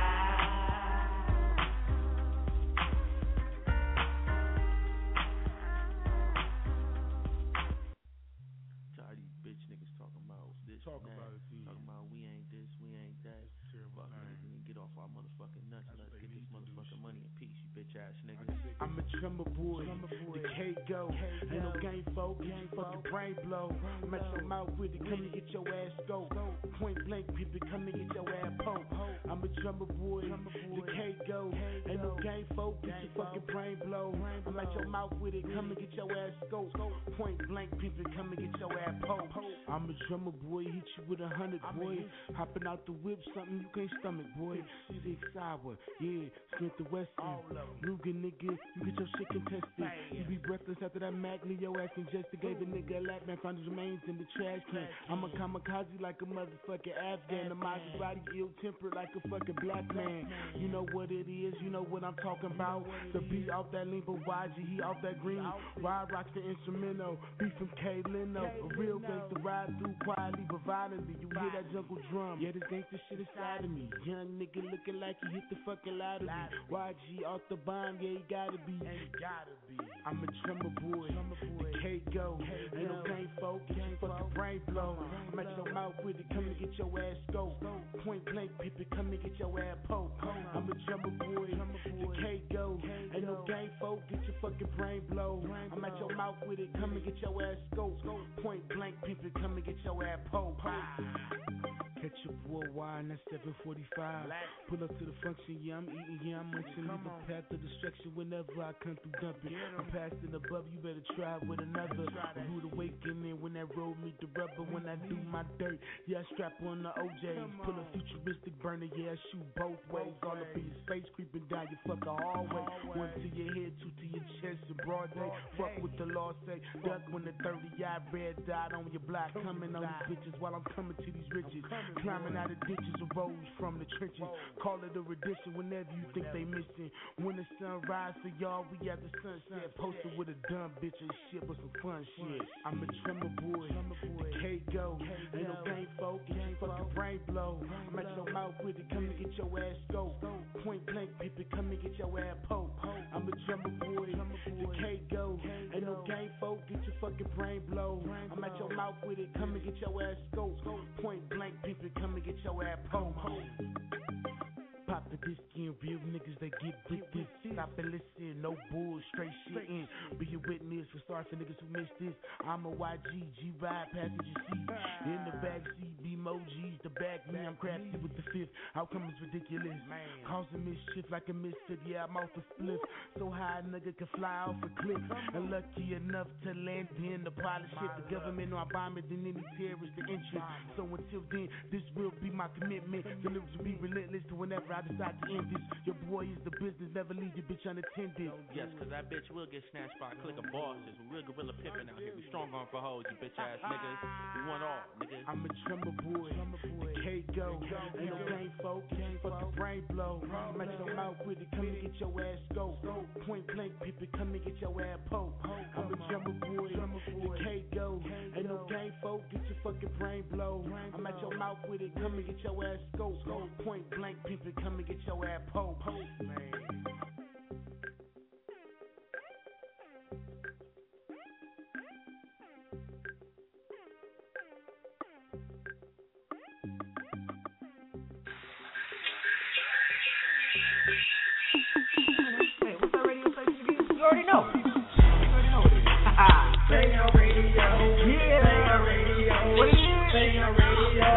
Talking about we ain't this, we ain't that. Fuck nigga, get off our motherfucking nuts. Let's get this motherfucking money in peace, you bitch ass nigga. I'm a drummer boy, the K go. Ain't no game folk, fucking brain blow. Mess your mouth with it, come and get your ass go. Point blank, people come and get your ass poke. I'm a drummer boy, the K go. Ain't no game folk, get your fucking brain blow. I'm at your mouth with it, come and get your ass go. Point blank, people come and get your ass poke. I'm a drummer boy, hit you with 100, boy. Hopping out the whip, something you can't stomach, boy. 6 hour, yeah, Smith the Western. Ruger nigga, you get your shit contested. You be breathless after that Magni, your ass congested. Gave a nigga a lap, man, found his remains in the trash can. I'm a kamikaze like a motherfucking Afghan. The Maserati ill-tempered like a fucking black man. You know what it is, you know what I'm talking about. The beat off that lean for YG, he off that green. Ride rocks the instrumental, beat from K Leno. A real gangster ride through quietly but violently. You hear that jungle drum, yeah, this gangster shit inside of me. Young nigga looking like he hit the fucking lottery. YG off the bond, yeah, he gotta be. I'm a drummer boy, the K go. Ain't no game folk, get your fucking brain blown. I'm at your mouth with it, come and get your ass go. Point blank, people, come and get your ass poke. I'm a drummer boy, the K go. Ain't no game folk, get your fucking brain blown. I'm at your mouth with it, come and get your ass go. Point blank, people, come and get your ass poke. Catch your boy wine at 7:45. Pull up to the function, yeah, I'm eating, yeah, I'm munching. Leave a path of destruction whenever I come through dumping. I'm passing above, you better try with another. Who to awakening when that road meet the rubber. When I do my dirt, yeah, I strap on the OJs. Pull a futuristic burner, yeah, I shoot both ways. All up in your space, creeping down your fucking hallway. One to your head, two to your chest, in broad day. Fuck what the law say. Duck when the 30-eye red dot on your block. Coming on these bitches while I'm coming to these riches. Climbing out of ditches and rose from the trenches. Call it a rendition whenever you think they missing. When the sun rise for y'all, we at the sunset. Posted with a dumb bitch and shit, but some fun shit. I'm a drummer boy, the K go. Ain't no game folk, get your fucking brain blow. I'm at your mouth with it, come and get your ass go. Point blank, people, come and get your ass poke. I'm a drummer boy, the K go. Ain't no game folk, get your fucking brain blow. I'm at your mouth with it, come and get your ass go. Point blank, people, come and get your ass poke. Pop the disc in, real niggas they get with this. Stop and listen, no bull, straight shit in. Be a witness for stars for niggas who missed this. I'm a YG, G-Ride, passenger seat. In the backseat, B-emojis, the back me, I'm crafty with the fifth. Outcome is ridiculous. Causing mischief like a misfit, yeah, I'm off the split. So high a nigga can fly off a cliff. And lucky enough to land in the pilot ship. The government know I'm bombing than any terrorist to interest. So until then, this will be my commitment. The lyrics will be relentless to whenever I decide to end this. Your boy is the business, never leave your bitch unattended. Yes, cause that bitch will get snatched by a clique of bosses. We real gorilla pimpin' out here. We strong on for hoes, you bitch ass niggas. We want all, niggas. I'm a drummer boy, the K go. Ain't no game folk, fucking brain blow. I'm at your mouth with it, come and get your ass go. Point blank, people, come and get your ass poke. I'm a drummer boy, the K go. Ain't no game folk, get your fucking brain blow. I'm at your mouth with it, come and get your ass go. Point blank, people, come and get your ass poke. Man. Hey, what's that radio station again? You already know. You already know what it is. Bang Out Radio. Yeah. Bang Out Radio. What it is? Bang Out Radio.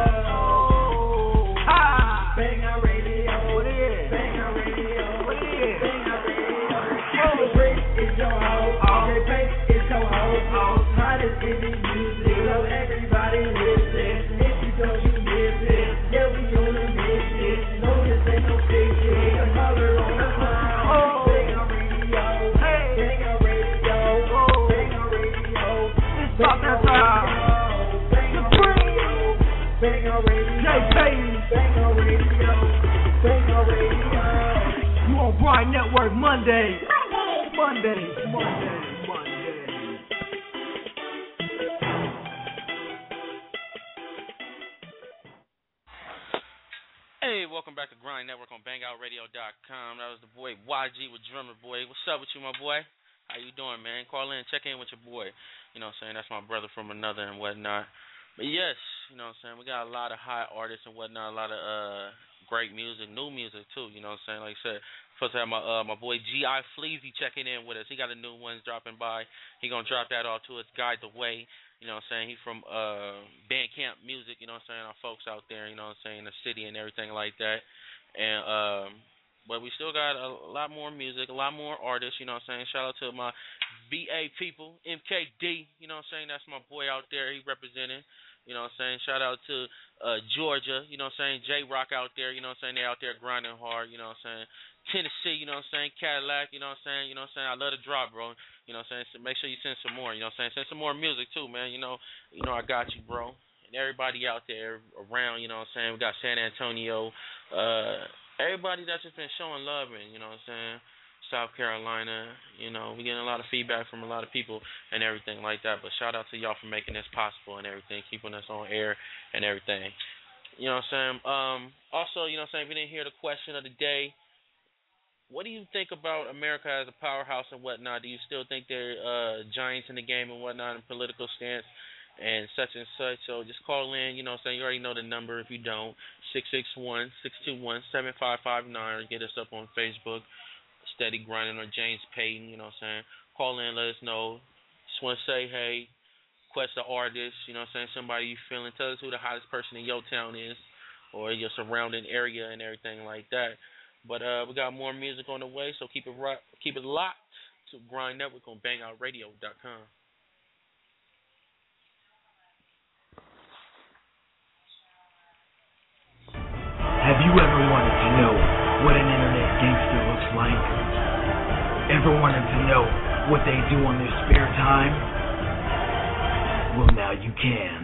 Bang Out Radio. What it is? Bang Out Radio. What it is? Bang Out Radio. Triple Brick is your hoe. J Pace is your hoe. Hottest in the music. So everybody listen. If you don't, you miss it. Yeah, we on a mission. No, this ain't no fiction. A color on the line. Bang Out Radio. Bang Out Radio. Bang Out Radio. Stop that time. Bang Out Radio. Bang Out Radio. J Pace. Bang Out Radio. Bang Out Radio. You on Grind Network Monday. Hey, welcome back to Grind Network on BangOutRadio.com. That was the boy YG with Drummer Boy. What's up with you, my boy? How you doing, man? Call in, check in with your boy. You know what I'm saying? That's my brother from another and whatnot. But yes, you know what I'm saying? We got a lot of high artists and whatnot, a lot of great music, new music too, you know what I'm saying? Like I said, first I have my boy G.I. Fleazy checking in with us. He got a new one dropping by. He gonna drop that all to us, Guide the Way. You know what I'm saying? He's from Bandcamp Music, you know what I'm saying? Our folks out there, you know what I'm saying, in the city and everything like that. And but we still got a lot more music, a lot more artists, you know what I'm saying? Shout out to my VA people, MKD, you know what I'm saying? That's my boy out there. He representing. You know what I'm saying? Shout out to Georgia, you know what I'm saying? J-Rock out there, you know what I'm saying? They out there grinding hard, you know what I'm saying? Tennessee, you know what I'm saying? Cadillac, you know what I'm saying? You know what I'm saying? I love the drop, bro. You know what I'm saying? So make sure you send some more, you know what I'm saying? Send some more music too, man. You know I got you, bro. And everybody out there around, you know what I'm saying? We got San Antonio, everybody that's just been showing love and, you know what I'm saying? South Carolina, you know, we getting a lot of feedback from a lot of people and everything like that. But shout out to y'all for making this possible and everything, keeping us on air and everything. You know what I'm saying? Also, you know what I'm saying, if you didn't hear the question of the day, what do you think about America as a powerhouse and whatnot? Do you still think they're giants in the game and whatnot, and political stance and such? So just call in, you know what I'm saying? You already know the number if you don't, 661-621-7559, or get us up on Facebook. Steady Grinding or James Payton, you know what I'm saying? Call in, let us know. Just want to say, hey, request an artist, you know what I'm saying? Somebody you feeling. Tell us who the hottest person in your town is. or your surrounding area and everything like that. But we got more music on the way, so keep it locked to Grind Network on BangOutRadio.com. Have you ever wanted to know what an internet gangster looks like? Ever wanted to know what they do on their spare time? Well, now you can.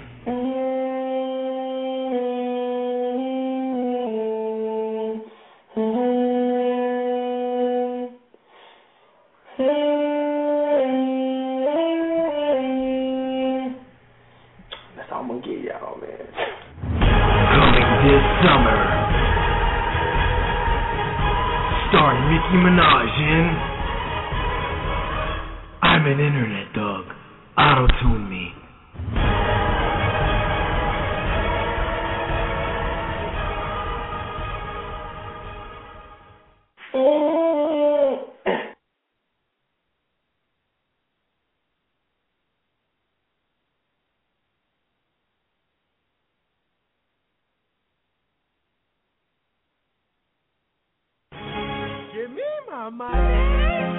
That's all I'm gonna give y'all, man. Coming this summer, starring Nicki Minaj in I'm an Internet Dog. Auto-tune me. Give me my money.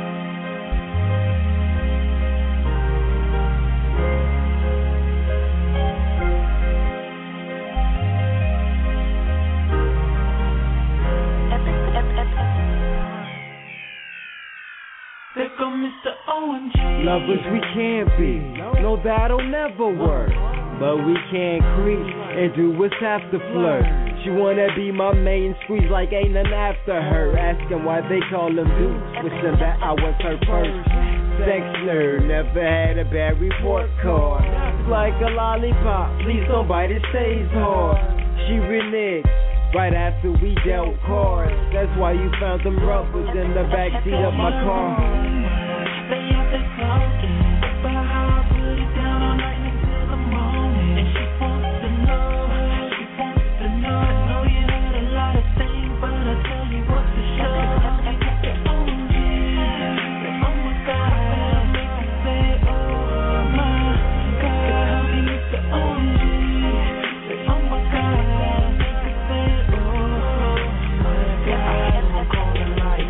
Lovers we can't be, no that'll never work. But we can't creep and do what's after flirt. She wanna be my main squeeze like ain't none after her. Asking why they call them dudes, wishing that I was her first. Sex nerd, never had a bad report card. Like a lollipop, please don't bite, it stays hard. She reneged right after we dealt cards. That's why you found them rubbers in the backseat of my car. They have to talking about how I put it down all night until the morning. And she wants to know. I know you heard a lot of things, but I'll tell you what for sure. I got the OG. Oh my God, make me say, oh my God. Help me with the OG. Oh my God, make me say, oh my God. I'm calling like,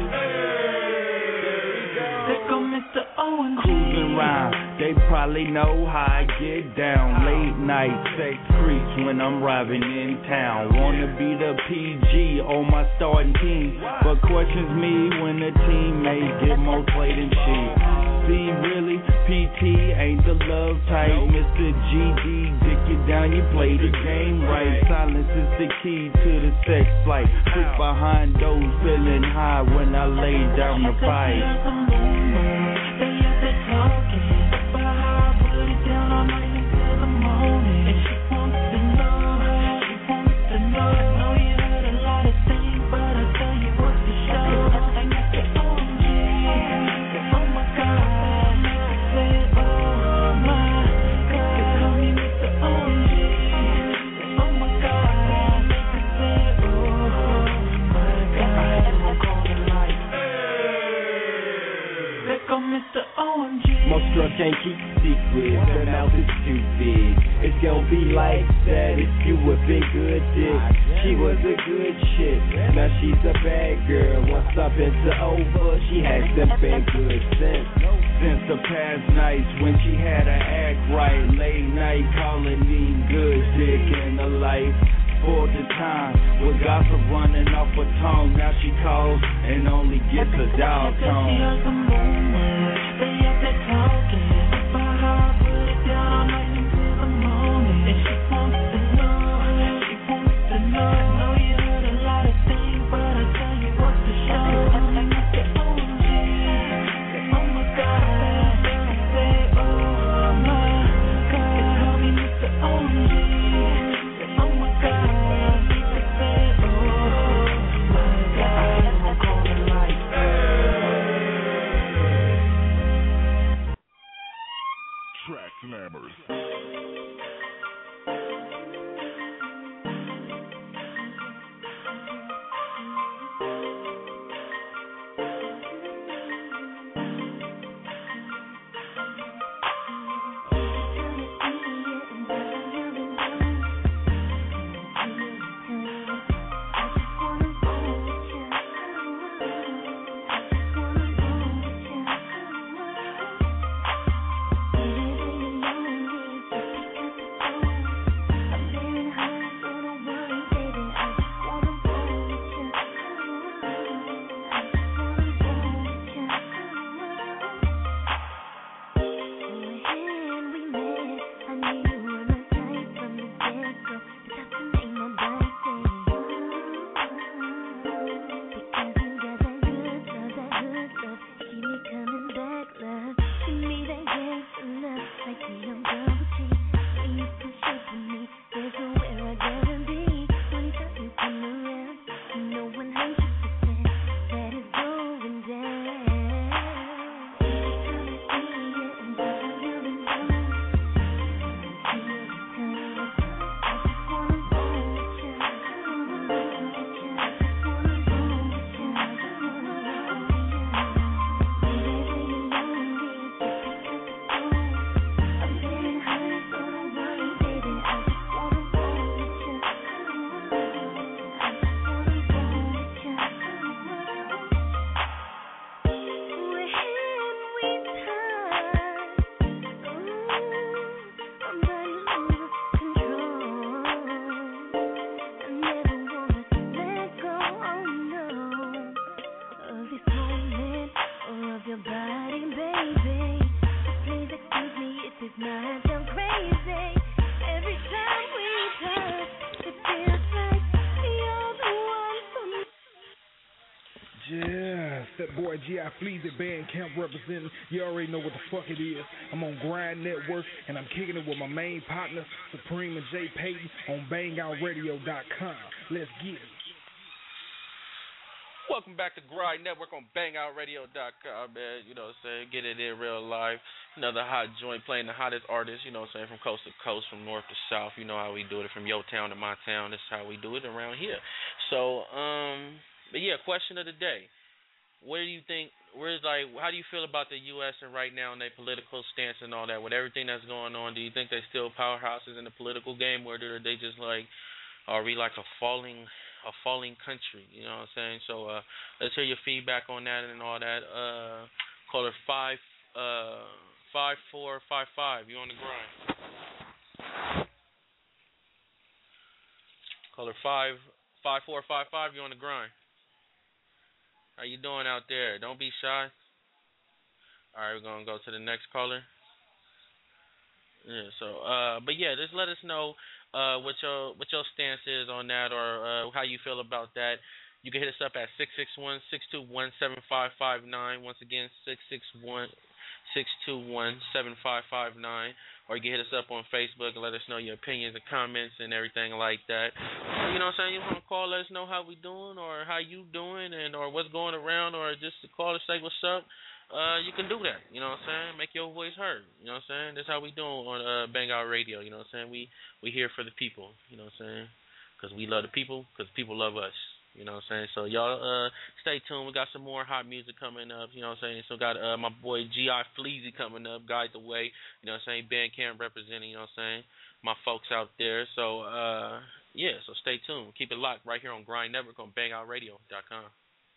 there go Mr. OG. Cruising round, they probably know how I get down. Late night sex freaks when I'm driving in town. Wanna be the PG on my starting team, but questions me when the teammate get more play than she. See, really, PT ain't the love type. Mr. GD, dick you down, you play the game right. Silence is the key to the sex flight. Freak behind doors, feeling high when I lay down the fight. They have to talking about how I put it down all night until the morning. And she wants to know. I know you heard a lot of things, but I'll tell you what for sure. I got the OG. Oh my God, make me say, oh my God. Call me Mr. OG. Oh my God, make me say, oh my God. I'm calling like, there go Mr. OG. Most girls can't keep secrets, their mouth is too big. It's gonna be like that if you a big good dick. She was a good chick, now she's a bad girl. Once I've been to over, she hasn't been good Since the past nights when she had her act right. Late night calling me good dick in the life. For the time, with gossip running off her tongue. Now she calls and only gets a dial tone. They have to talking about how I put it down all night until the morning. And she wants to know. I know you heard a lot of things, but I'll tell you what for sure. I got the OG. Oh my God, make me say, oh my God. Call me Mr. OG. Oh my God, make me say, oh my God. I'm calling like, Yeah, that boy G.I. Fleazy Bandcamp representing. You already know what the fuck it is. I'm on Grind Network, and I'm kicking it with my main partners, Supreme and Jay Payton, on BangOutRadio.com. Let's get it. Welcome back to Grind Network on BangOutRadio.com, man. You know what I'm saying? Get it in real life. Another hot joint playing the hottest artists, you know what I'm saying, from coast to coast, from north to south. You know how we do it, from your town to my town. This is how we do it around here. So, but yeah, question of the day. What do you think, how do you feel about the U.S. and right now and their political stance and all that? With everything that's going on, do you think they're still powerhouses in the political game, or are they just like, are we like a falling country, you know what I'm saying? So let's hear your feedback on that and all that. Caller 5455, you on the grind. Caller 5455, you on the grind. How you doing out there? Don't be shy. All right, we're gonna go to the next caller. Yeah. So, but yeah, just let us know what your stance is on that, or how you feel about that. You can hit us up at 661-621-7559. Once again, 661-621-7559. Or you can hit us up on Facebook and let us know your opinions and comments and everything like that. You know what I'm saying? You want to call, let us know how we doing or how you doing or what's going around, or just to call and say what's up. You can do that, you know what I'm saying? Make your voice heard, you know what I'm saying? That's how we do on Bang Out Radio, you know what I'm saying? We here for the people, you know what I'm saying? Because we love the people, because people love us, you know what I'm saying? So y'all stay tuned. We got some more hot music coming up, you know what I'm saying? So got my boy G.I. Fleazy coming up, Guide the Way, you know what I'm saying? Bandcamp representing, you know what I'm saying? My folks out there. So, yeah, so stay tuned. Keep it locked right here on Grind Network on BangOutRadio.com.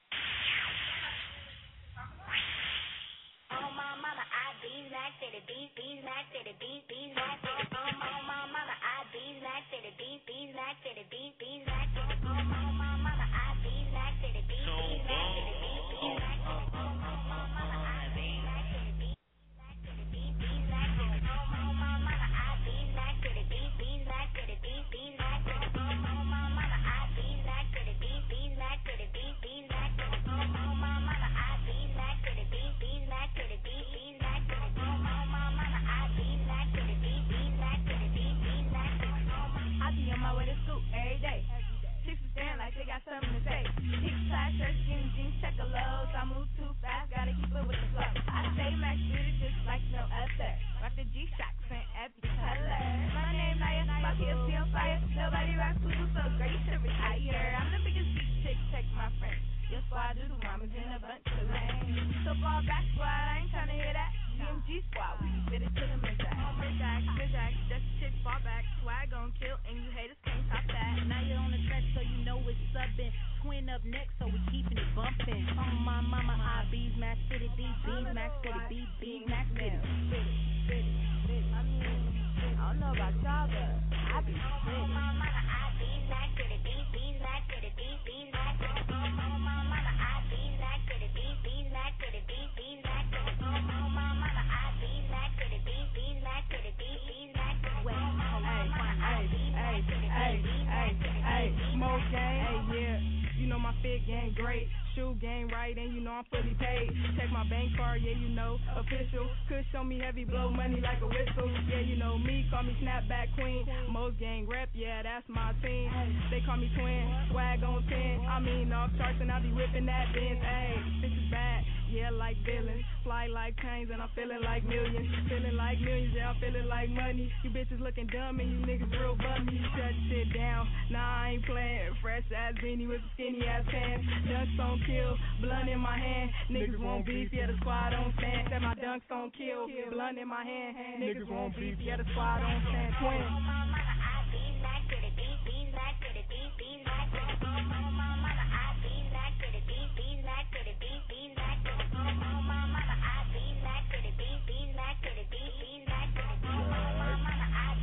Oh my mama, I be Mac to the beat, Mac to the beat, Mac to the beat. Oh my mama, I be Mac to the beat, Mac to the beat, Mac to the beat. Oh my mama, I be Mac to the beat, Mac to the beat, Mac to the beat. Oh my mama, I be Mac to the beat, Mac to the beat, Mac to the beat. Oh my mama, I be Mac to the beat, Mac to the beat, Mac to the beat. Oh my mama, I be Mac to the beat, Mac to the beat, Mac to the beat. Oh my mama, I be Mac to the beat, Mac to the beat, Mac to the beat. Oh my mama, I be Mac to the beat, Mac to the beat, Mac to the beat. I be on my way to school every day. Chicks is staring like they got something to say. Pick size shirts, skinny jeans, check the lows. I move too fast, gotta keep up with the flow. I say Mac City just like no other. Rock the G-Shocks and epic color. My name Naya, my kids feel fire. Nobody rocks Fubu, so great you should retire. I'm the biggest beat chick, check my friends. Your squad doodle mamas in a bunch of lanes. So far back squad, I ain't tryna hear that. DMG squad, we fit it to the mid-jack. Mid-jack, that's the chick far back. Swag gon' kill, and you haters can't stop that. Now you're on the track, so you know it's subbing. Twin up next, so we keeping it bumping. Oh my mama, I bees Mac to the D, bees Mac to the B, bees Mac to the I mean, I don't know about y'all, but I be sick. Oh my mama, I be Mac to the beat, Mac to the beat, Mac to the beat. Oh my mama, I be Mac to the beat, Mac to the beat, Mac to the beat. Oh my mama, I be Mac to the beat, Mac to the beat, Mac to the beat. Oh my mama, I be Mac to the beat, Mac to the beat. Smoke game, yeah. You know my fit game great. Shoe game right, and you know I'm fully paid. Check my bank card, yeah, you know, official. Could show me heavy, blow money like a whistle. Yeah, you know me, call me snapback queen. Most gang rep, yeah, that's my team. They call me twin, swag on 10. I mean off charts, and I be whipping that Benz. Hey, this is bad, yeah, like villains. Fly like chains, and I'm feeling like millions. Feeling like millions, yeah, I'm feeling like money. You bitches looking dumb, and you niggas real bummy. Shut shit down, nah, I ain't playing. Fresh ass beanie with the skinny ass pants. Dunks on kill, blunt in my hand. Niggas won't beef, yeah, the squad on stand. Said my dunks on kill, blunt in my hand. Niggas won't beef, yeah, the squad on stand. Twin.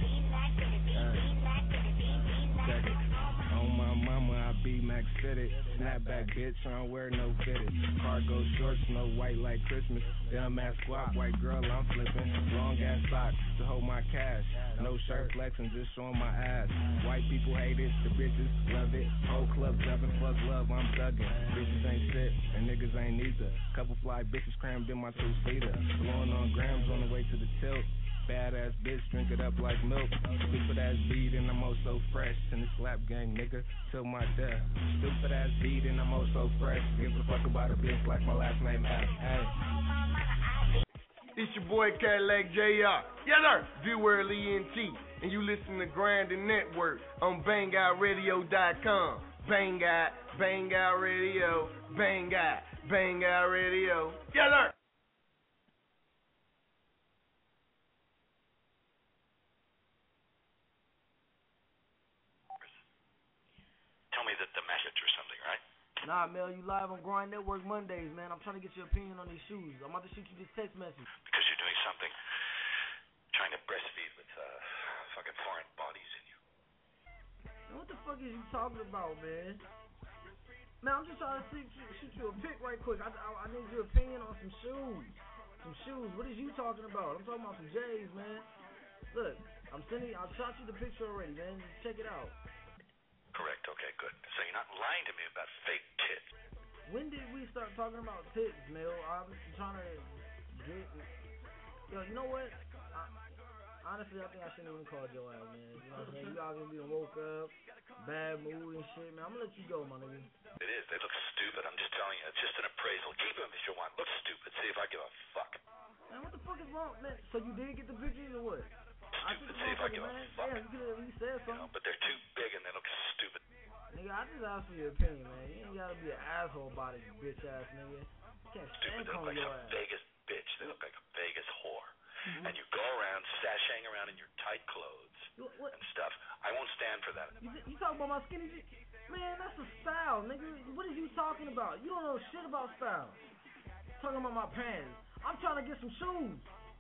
On my mama, I be Mac City. Snapback bitch, I don't wear no fitted. Cargo shorts, no white like Christmas. Dumb ass squat, white girl, I'm flipping. Long ass socks to hold my cash. No shirt flexing, just showing my ass. White people hate it, the bitches love it. Whole club jumping, fuck love, I'm thugging. Bitches ain't shit, and niggas ain't neither. Couple fly bitches crammed in my two-seater. Blowing on grams on the way to the tilt. Badass bitch, drink it up like milk. Stupid ass beat and I'm oh so fresh. In the slap gang, nigga, till my death. Stupid ass beat and I'm oh so fresh. Give a fuck about a bitch like my last name F. Hey. It's your boy Cadillac JR. Yes, sir. D-World ENT. And you listen to Grinding Network on BangOutRadio.com. Bang Out Radio. Bang Out Radio. Yes, sir. Tell me that the message or something, right? Nah, Mel, you live on Grind Network Mondays, man. I'm trying to get your opinion on these shoes. I'm about to shoot you this text message. Because you're doing something, trying to breastfeed with fucking foreign bodies in you. Man, what the fuck is you talking about, man? Man, I'm just trying to shoot you a pic right quick. I need your opinion on some shoes. Some shoes. What is you talking about? I'm talking about some J's, man. Look, I shot you the picture already, man. Just check it out. Correct, okay, good. So you're not lying to me about fake tits. When did we start talking about tits, Mel? I'm trying to get... Yo, you know what? Honestly, I think I shouldn't even call your ass, man. You know what I'm saying? You obviously woke up, bad mood and shit, man. I'm gonna let you go, my nigga. It is. They look stupid. I'm just telling you. It's just an appraisal. Keep them if you want. Look stupid. See if I give a fuck. Man, what the fuck is wrong, man? So you did get the pictures or what? Stupid. See if I give a fuck. Damn, you could have at least said something. You know, but they're too big and they look stupid. Nigga, I just asked for your opinion, man. You ain't gotta be an asshole about it, you bitch ass nigga. You can't stand calling your ass. They look like a Vegas bitch. They look like a Vegas whore. Mm-hmm. And you go around sashaying around in your tight clothes and stuff. I won't stand for that. You talking about my skinny jeans? Man, that's a style, nigga. What are you talking about? You don't know shit about style. Talking about my pants. I'm trying to get some shoes.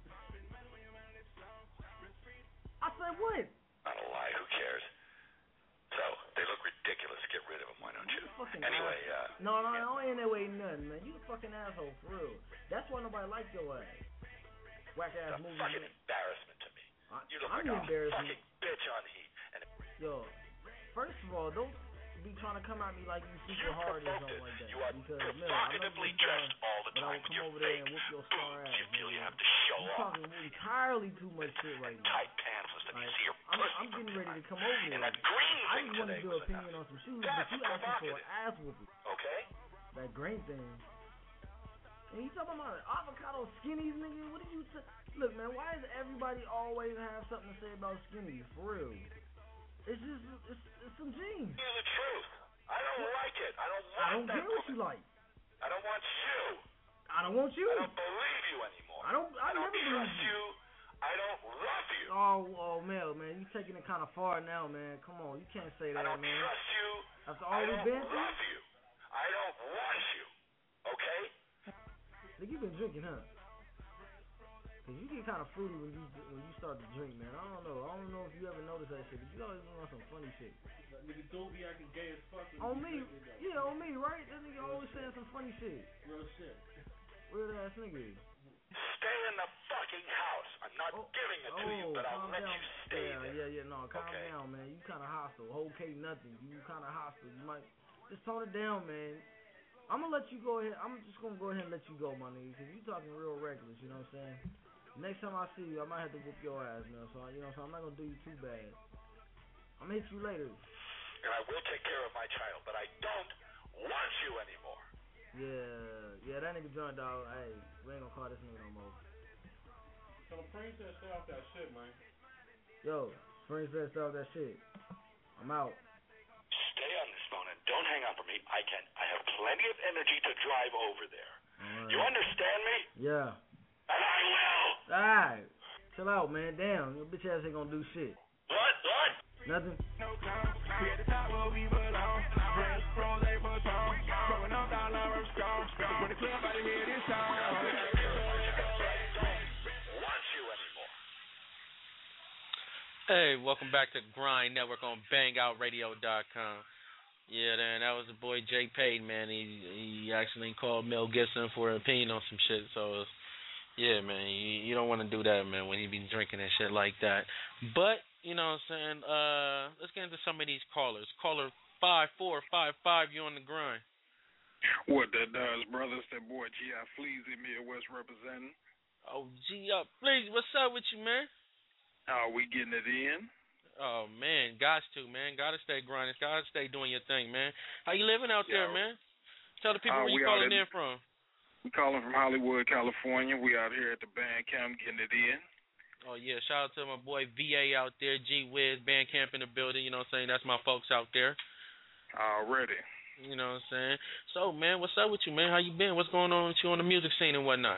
I said what? I don't lie. Who cares? So, they look ridiculous. Get rid of them. Why don't you? Anyway, No, ain't that way nothing, man. You a fucking asshole, for real. That's why nobody likes your ass. Whack ass movie. It's a fucking embarrassment to me. You look I'm like a fucking bitch on heat. And yo, first of all, don't be trying to come at me like you super hard or something like that. You are because, provocatively dressed all the time with your fake boobs. You feel you have to show off. You're talking entirely too much shit right now. Tight pantsless. Let me see your pussy. I'm getting ready to come over there. And that green I thing just want to today do an opinion on some shoes, but you asking for an ass whooping. Okay. That green thing. And you talking about avocado skinnies, nigga? What did you look, man? Why does everybody always have something to say about skinnies? For real. It's just it's some jeans. Here's the truth. I don't like it. I don't want I don't care what you like. I don't want you. I don't want you. I don't believe you anymore. I don't never trust you. I don't love you. Oh, Mel, man, you taking it kind of far now, man. Come on, you can't say that, man. I don't trust you. After all we've been through. I don't love you. I don't want you. Okay? Nigga, you been drinking, huh? Cause you get kind of fruity when you start to drink, man. I don't know if you ever noticed that shit, but you always want some funny shit. Nigga don't be acting gay as fuck. On me, yeah, on me, right? That nigga always saying some funny shit. Real shit. Weird ass nigga. Stay in the fucking house. I'm not giving it to you, but I'll let you stay there. Yeah, no, calm down, man. You kind of hostile. Okay, nothing. You kind of hostile. You might just tone it down, man. I'm gonna let you go ahead. I'm just gonna go ahead and let you go, my nigga, because you talking real reckless. You know what I'm saying? Next time I see you, I might have to whoop your ass, man. So you know, so I'm not gonna do you too bad. I'm gonna hit you later. And I will take care of my child, but I don't want you anymore. Yeah, that nigga drunk, dog. Hey, we ain't gonna call this nigga no more. So Prince said stay off that shit, man. Yo, Prince said stay off that shit. I'm out. Stay on this phone and don't hang up on me. I have plenty of energy to drive over there. Right. You understand me? Yeah. And I will. Alright. Chill out, man. Damn, your bitch ass ain't gonna do shit. What? Nothing. No clown. We at the top where we belong. Fresh from they for song. Growing up down Lawrence Strong. When the club out of here this time. Want you anymore. Hey, welcome back to Grind Network on BangOutRadio.com. Yeah, man, that was the boy Jay Payne, man. He actually called Mel Gibson for an opinion on some shit. So, yeah, man, you don't want to do that, man, when he be drinking and shit like that. But, you know what I'm saying, let's get into some of these callers. Caller 5455, you on the grind. What that does, brothers, that boy G.I. Fleazy, Midwest representing. Oh, G.I. Fleazy, what's up with you, man? We getting it in. Oh, man, gots to, man. Gotta stay grinding. Gotta stay doing your thing, man. How you living out there, man? Tell the people where you calling in from. We calling from Hollywood, California. We out here at the band camp getting it in. Oh, yeah, shout out to my boy VA out there, G-Wiz, band camp in the building. You know what I'm saying? That's my folks out there. Already. You know what I'm saying? So, man, what's up with you, man? How you been? What's going on with you on the music scene and whatnot?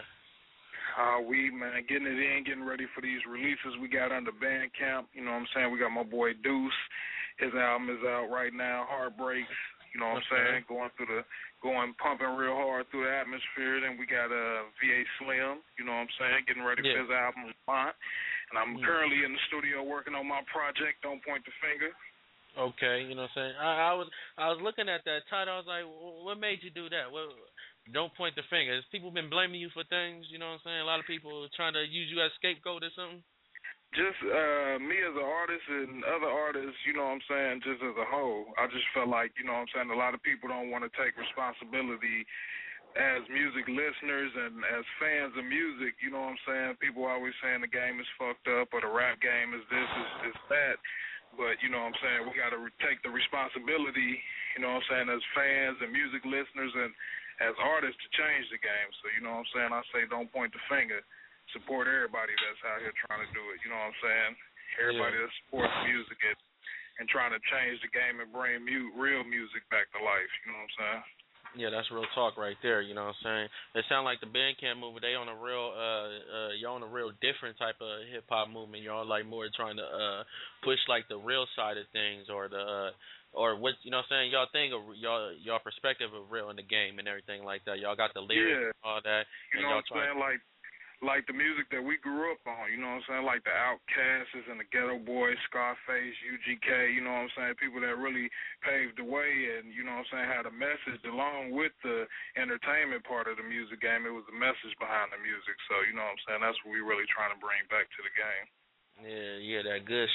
We, man, getting it in, getting ready for these releases we got under Bandcamp. You know what I'm saying? We got my boy Deuce. His album is out right now, Heartbreaks. You know what I'm saying? Going pumping real hard through the atmosphere. Then we got VA Slim, you know what I'm saying? Getting ready for his album, Font. And I'm currently in the studio working on my project, Don't Point the Finger. Okay, you know what I'm saying? I was looking at that title. I was like, what made you do that? Don't point the finger. Has people been blaming you for things? You know what I'm saying? A lot of people trying to use you as scapegoat or something? Just me as an artist and other artists, you know what I'm saying, just as a whole. I just felt like, you know what I'm saying, a lot of people don't want to take responsibility as music listeners and as fans of music. You know what I'm saying? People always saying the game is fucked up or the rap game is this, is that. But, you know what I'm saying, we got to take the responsibility, you know what I'm saying, as fans and music listeners and as artists to change the game. So, you know what I'm saying, I say don't point the finger. Support everybody that's out here trying to do it. You know what I'm saying? Everybody that supports music and trying to change the game and bring real music back to life. You know what I'm saying? Yeah, that's real talk right there. You know what I'm saying? It sounds like the Bandcamp movement. They on a real, y'all on a real different type of hip hop movement. Y'all like more trying to push like the real side of things or the or what, you know what I'm saying? Y'all think of y'all perspective of real in the game and everything like that. Y'all got the lyrics and all that. You know what I'm saying? Like the music that we grew up on, you know what I'm saying? Like the Outcasts and the Ghetto Boys, Scarface, UGK, you know what I'm saying? People that really paved the way and, you know what I'm saying, had a message along with the entertainment part of the music game. It was the message behind the music. So, you know what I'm saying? That's what we really trying to bring back to the game. Yeah, that good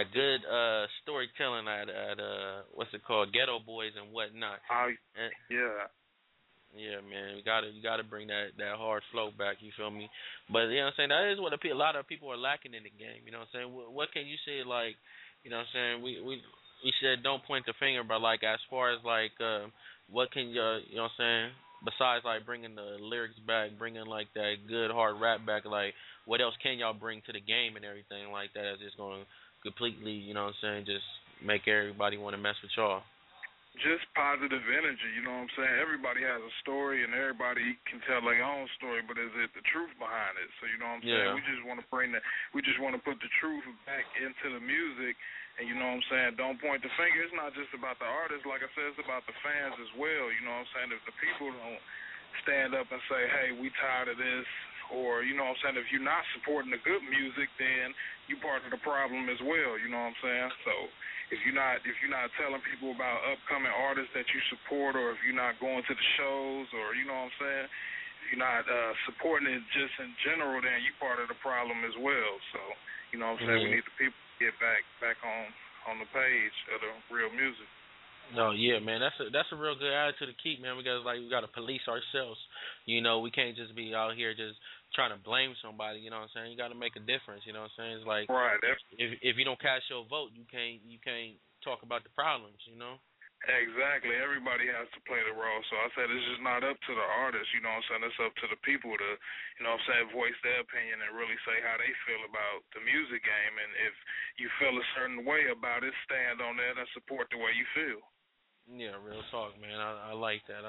storytelling at what's it called, Ghetto Boys and whatnot. Yeah, man, you gotta bring that hard flow back. You feel me? But you know what I'm saying, that is what a lot of people are lacking in the game. You know what I'm saying? What can you say, like, you know what I'm saying? We said don't point the finger, but like as far as like what can you know what I'm saying? Besides like bringing the lyrics back, bringing like that good hard rap back, like what else can y'all bring to the game and everything like that? That's just going to completely, you know what I'm saying, just make everybody want to mess with y'all. Just positive energy, you know what I'm saying? Everybody has a story and everybody can tell their own story, but is it the truth behind it? So, you know what I'm saying? We just want to put the truth back into the music, and you know what I'm saying? Don't point the finger. It's not just about the artists, like I said, it's about the fans as well. You know what I'm saying? If the people don't stand up and say, hey, we tired of this, or, you know what I'm saying, if you're not supporting the good music, then you're part of the problem as well, you know what I'm saying? So if you're not telling people about upcoming artists that you support, or if you're not going to the shows, or, you know what I'm saying, if you're not supporting it just in general, then you're part of the problem as well. So, you know what I'm saying, we need the people to get back on the page of the real music. No, yeah, man, that's a real good attitude to keep, man. We gotta police ourselves. You know, we can't just be out here just trying to blame somebody. You know what I'm saying? You gotta make a difference. You know what I'm saying? It's like if you don't cast your vote, you can't talk about the problems. You know? Exactly. Everybody has to play the role. So I said it's just not up to the artists. You know what I'm saying? It's up to the people to, you know what I'm saying, voice their opinion and really say how they feel about the music game. And if you feel a certain way about it, stand on that and support the way you feel. Yeah, real talk, man. I like that.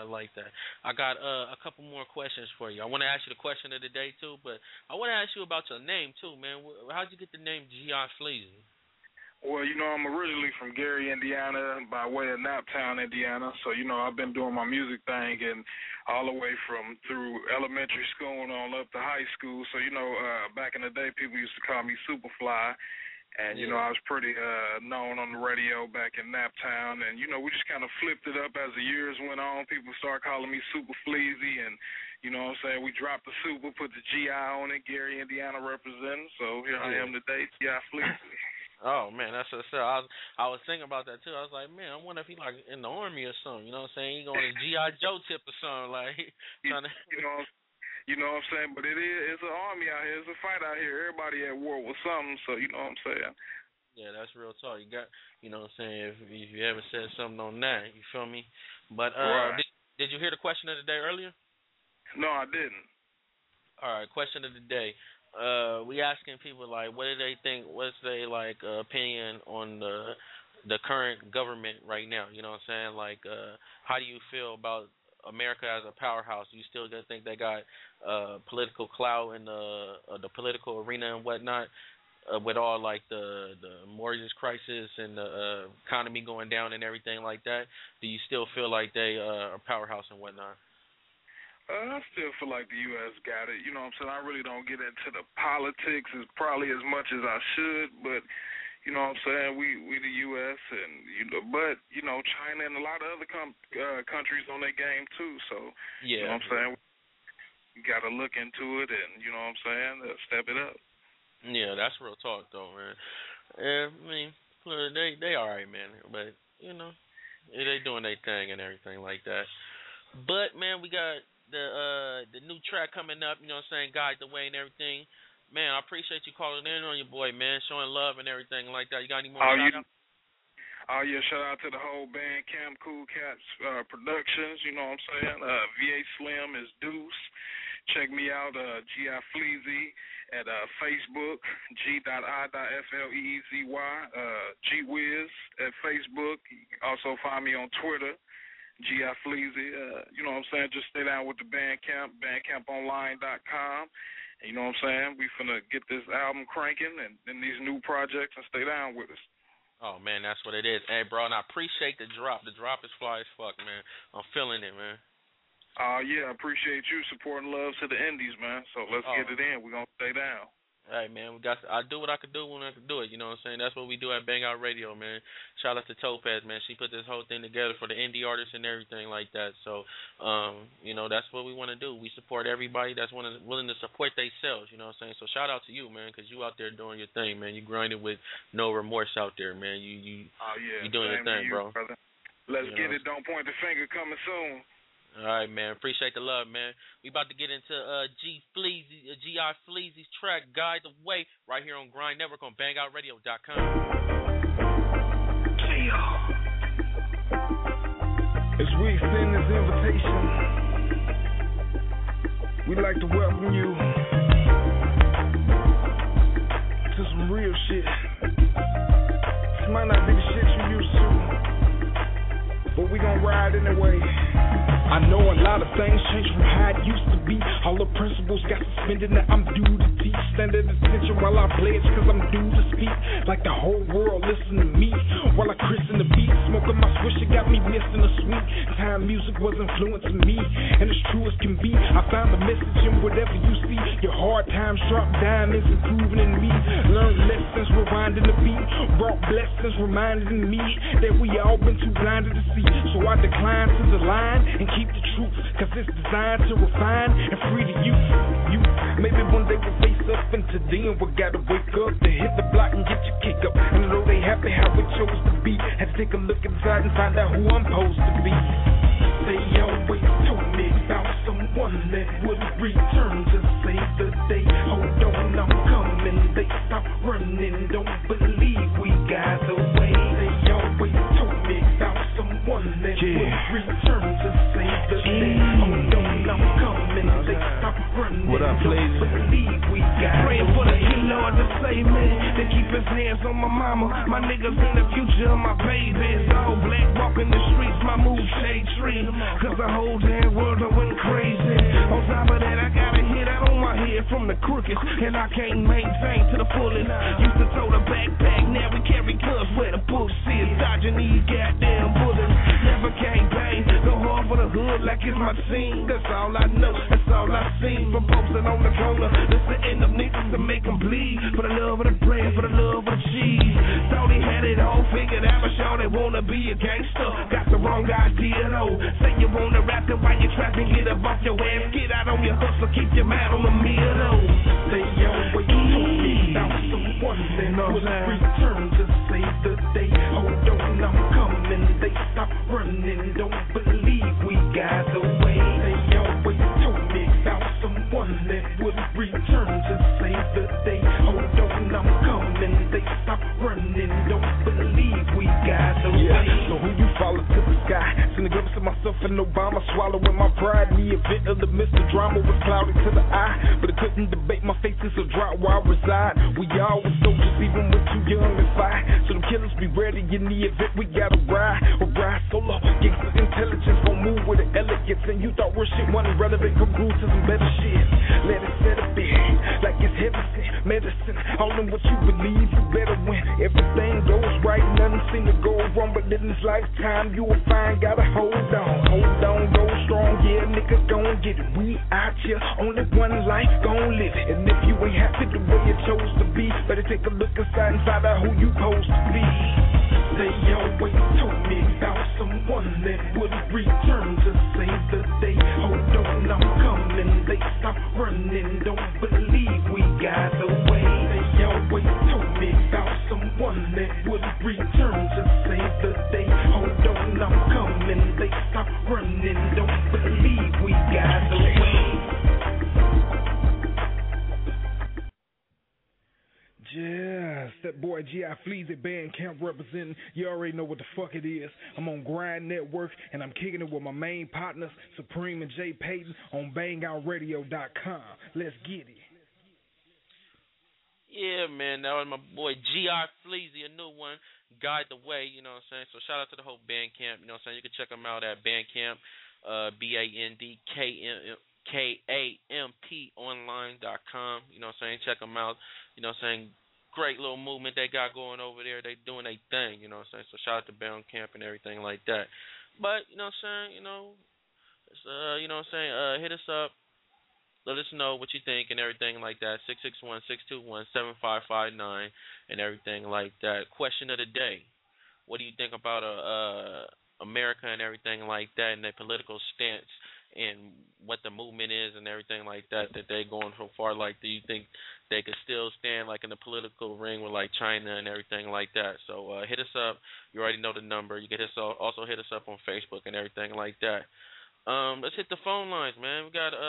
I got a couple more questions for you. I want to ask you the question of the day, too, but I want to ask you about your name, too, man. How'd you get the name G.I. Fleazy? Well, you know, I'm originally from Gary, Indiana, by way of Naptown, Indiana. So, you know, I've been doing my music thing and all the way through elementary school and on up to high school. So, you know, back in the day, people used to call me Superfly. And, you know, I was pretty known on the radio back in Naptown. And, you know, we just kind of flipped it up as the years went on. People started calling me Super Fleazy. And, you know what I'm saying, we dropped the Super, put the GI on it, Gary, Indiana representing. So here I am today, GI Fleazy. Oh, man, that's what's up. I was thinking about that, too. I was like, man, I wonder if he, like, in the Army or something. You know what I'm saying? He going to G.I. Joe tip or something. Like, trying to... You know what I'm saying? But it's an army out here. It's a fight out here. Everybody at war with something, so you know what I'm saying? Yeah, that's real talk. You got, you know what I'm saying, if you ever said something on that, you feel me? But right. did you hear the question of the day earlier? No, I didn't. All right, question of the day. We asking people, like, what do they think, what's their, like, opinion on the current government right now? You know what I'm saying? Like, how do you feel about America as a powerhouse? You still think they got political clout in the political arena and whatnot, with all like the mortgage crisis and the economy going down and everything like that? Do you still feel like they are a powerhouse and whatnot? I still feel like the U.S. got it. You know what I'm saying? I really don't get into the politics as probably as much as I should, but you know what I'm saying? We the U.S. and but you know, China and a lot of other countries on their game too. So you know what I'm saying? You got to look into it and you know what I'm saying? Step it up. Yeah, that's real talk though, man. I mean, they all right, man. But you know, they doing their thing and everything like that. But man, we got the new track coming up. You know what I'm saying? Guide the Way and everything. Man, I appreciate you calling in on your boy, man, showing love and everything like that. You got any more shout-outs? Oh, yeah, shout out to the whole band, Camp Cool Cats Productions, you know what I'm saying? VA Slim is Deuce. Check me out, G.I. Fleazy, at Facebook, G.I.Fleezy, G-Wiz at Facebook. You can also find me on Twitter, G.I. Fleazy. You know what I'm saying? Just stay down with the Bandcamp, bandcamponline.com. You know what I'm saying? We finna get this album cranking and these new projects and stay down with us. Oh, man, that's what it is. Hey, bro, and I appreciate the drop. The drop is fly as fuck, man. I'm feeling it, man. Yeah, I appreciate you supporting love to the indies, man. So let's get it in. We're going to stay down. Hey, man, I do what I can do when I can do it. You know what I'm saying? That's what we do at Bang Out Radio, man. Shout out to Topaz, man. She put this whole thing together for the indie artists and everything like that. So, you know, that's what we want to do. We support everybody that's willing to support themselves. You know what I'm saying? So shout out to you, man, because you out there doing your thing, man. You grinding with no remorse out there, man. You doing your thing, bro. Brother. Let's get it. Don't point the finger. Coming soon. All right, man. Appreciate the love, man. We about to get into G.I. Fleazy's track, Guide the Way, right here on Grind Network on BangOutRadio.com. As we extend this invitation, we'd like to welcome you to some real shit. This might not be the shit you used to, but we gon' ride anyway. I know a lot of things changed from how it used to be. All the principles got suspended, now I'm due to teach. Standing attention while I pledge, cause I'm due to speak. Like the whole world listen to me while I christen the beat. Smoking my swisher got me missing the sweet. Time music was influencing me, and as true as can be, I found the message in whatever you see. Your hard times drop diamonds, improving in me. Learn lessons, rewinding the beat. Brought blessings, reminding me that we all been too blinded to see. So I decline to the line and keep the truth, cause it's designed to refine and free the youth. Maybe one day we'll face up, and today we gotta wake up to hit the block and get your kick up. And although they happy how it chose to be, had to take a look inside and find out who I'm supposed to be. They always told me about someone that would return to save the day. Hold on, I'm coming. They stop running, don't believe we got away. They always told me about someone that would return to save the day. Hold on, I'm coming. They stop running, what up, don't believe we got praying for the Lord to save me, to keep his hands on my mama, my niggas in the future, my babies. All black walking the streets, my mood shade tree. Cause the whole damn world done went crazy. On top of that, I got a hit out on my head from the crooked, and I can't maintain to the fullest. Used to tote a backpack, now we carry guns where the bush is, dodging these goddamn bullets. Never can't bang, go hard for the hood like it's my team. That's all I know, that's all I seen. From posting on the corner, listening up niggas to make them bleed. For the love of the bread, for the love of the cheese. Thought he had it all figured out, but y'all that wanna be a gangster got the wrong idea though. Say you wanna rap it while you trapping, get up off your ass, get out on your hustle, keep your mind on the meal though. They always told me about someone that would return to save the day. Hold on, I'm coming. They stop running, don't believe we got away. They always told me about someone that would return to save the day. Hold on, I'm coming. They stop running, don't believe we got away. Yeah, so who you follow to the sky? Send a glimpse of myself and Obama, swallowing my pride. The event of the Mr. Drama was cloudy to the eye, but it couldn't debate my face is a drop where I reside. We all was soldiers even when too young to fight. So them killers be ready in the event we gotta ride. Or ride solo, gangsta intelligence gon' move with the elegance. And you thought real shit wasn't relevant, come through to some better shit. Let it set a bit, like it's heaven sent medicine. All in what you believe, you better win. Everything goes right, nothing seem to go wrong. But in this lifetime, you will find, gotta hold on, go strong. Yeah, nigga, gon' get it. We out here, only one life, gon' live it. And if you ain't happy the way you chose to be, better take a look inside and find out who you supposed to be. They always told me about someone that would return to save the day. Hold on, I'm coming. They stop running, don't believe we got away. They always told me about someone that would return to save the day. Hold on, I'm coming. They stop running, don't believe we got away. Yes, that boy G.I. Fleazy Bandcamp representing. You already know what the fuck it is. I'm on Grind Network, and I'm kicking it with my main partners, Supreme and Jay Payton, on BangOutRadio.com. Let's get it. Yeah, man, that was my boy G.I. Fleazy, a new one, Guide the Way, you know what I'm saying? So shout out to the whole Bandcamp, you know what I'm saying? You can check them out at Bandcamp, BandKamponline.com, you know what I'm saying? Check them out, you know what I'm saying? Great little movement they got going over there. They doing their thing, you know what I'm saying? So shout out to Bandcamp and everything like that. But, you know what I'm saying, you know what I'm saying, hit us up. Let us know what you think and everything like that. 661-621-7559 and everything like that. Question of the day. What do you think about America and everything like that and their political stance and what the movement is and everything like that they're going so far? Like, do you think they could still stand like in the political ring with like China and everything like that? So hit us up. You already know the number. You can also hit us up on Facebook and everything like that. Let's hit the phone lines, man. We got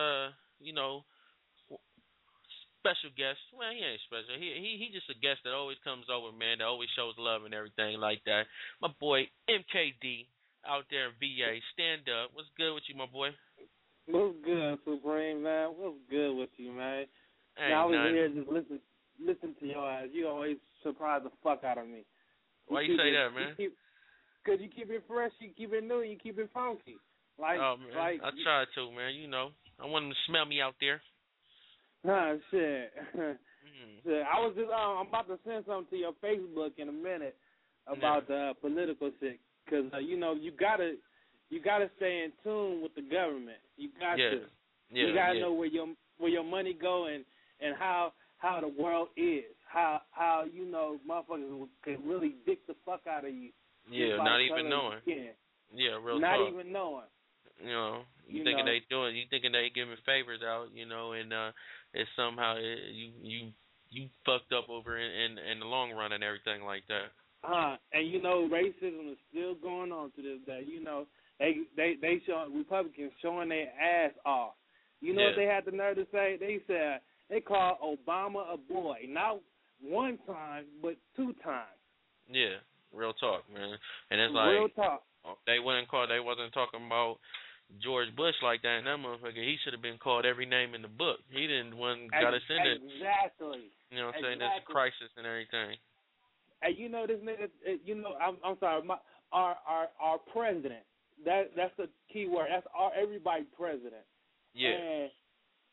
special guest. Well, he ain't special. He just a guest that always comes over, man. That always shows love and everything like that. My boy MKD out there in VA. Stand up. What's good with you, my boy? What's good, Supreme, man? What's good with you, man? Hey, I was here just listen to your ass. You always surprise the fuck out of me. Why you say that, man? Because you keep it fresh, you keep it new, you keep it funky. Like, oh, man. I try to, man. You know. I want them to smell me out there. Nah, shit. Shit. I was just I'm about to send something to your Facebook in a minute about the political shit, because you gotta stay in tune with the government. You got to. Yeah, you gotta know where your money go and how the world is. How motherfuckers can really dick the fuck out of you. Yeah, not even knowing. Yeah, real talk. Not even knowing. You know, you thinking they giving favors out, and it's somehow you fucked up over in the long run and everything like that. And racism is still going on to this day. They show Republicans showing their ass off. What they had the nerve to say? They said they called Obama a boy, not one time but 2 times. Yeah, real talk, man. And it's like real talk. They wasn't talking about George Bush like that, and that motherfucker, he should have been called every name in the book. He didn't got us in it. Exactly. You know what I'm saying? There's a crisis and everything. And this nigga, I'm sorry, our president. That's the key word. That's everybody president. Yeah. And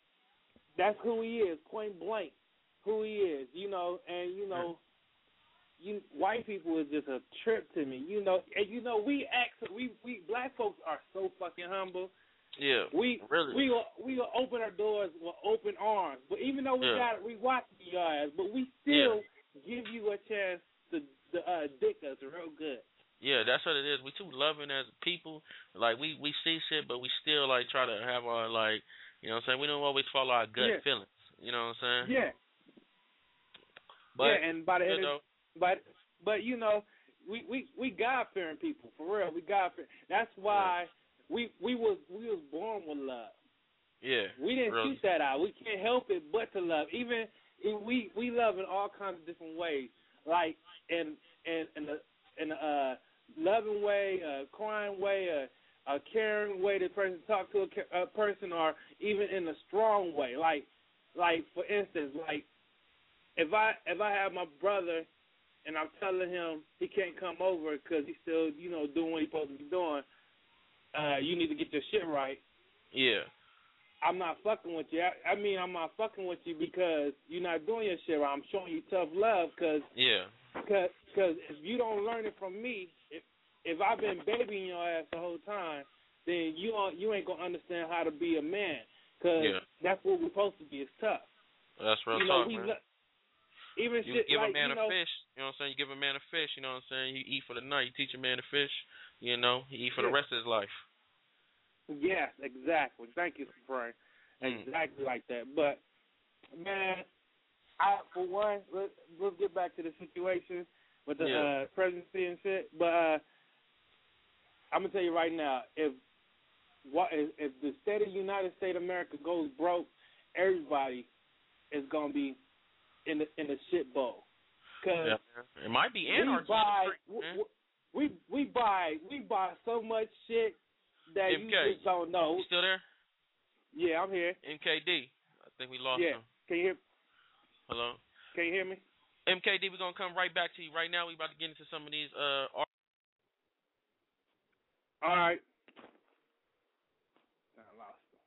that's who he is, point blank. Who he is, white people is just a trip to me. You know, and we black folks are so fucking humble. Yeah, we will open our doors with open arms. But even though we watch your ass, but we still give you a chance to dick us real good. Yeah, that's what it is. We too loving as people. Like we see shit, but we still like try to have our like, you know what I'm saying? We don't always follow our gut feelings. You know what I'm saying? Yeah. But and by the end but you know, we God fearing people for real. We God fearing. That's why we was born with love. Yeah. We didn't shoot that out. We can't help it but to love. Even we love in all kinds of different ways. Like in a loving way, a crying way, a caring way the person talk to a person, or even in a strong way. Like for instance, like if I have my brother and I'm telling him he can't come over because he's still doing what he's supposed to be doing, you need to get your shit right. Yeah. I'm not fucking with you. I mean, I'm not fucking with you because you're not doing your shit right. I'm showing you tough love because if you don't learn it from me, if I've been babying your ass the whole time, then you ain't gonna understand how to be a man. Because that's what we're supposed to be. It's tough. That's real talk, man. Even you shit give like, a man a fish. You know what I'm saying? You give a man a fish. You know what I'm saying? You eat for the night. You teach a man to fish. You know, he eat for the rest of his life. Yes, exactly. Thank you, Frank. Exactly like that. But man, for one, let's get back to the situation with the presidency and shit. But I'm gonna tell you right now, if the state of United States of America goes broke, everybody is gonna be in the shit bowl. Cause it might be anarchy. We buy so much shit that MK, you just don't know. You still there? Yeah, I'm here. MKD. I think we lost him. Can you hear? Hello? Can you hear me? MKD, we're going to come right back to you. Right now, we're about to get into some of these art. All right. I lost him.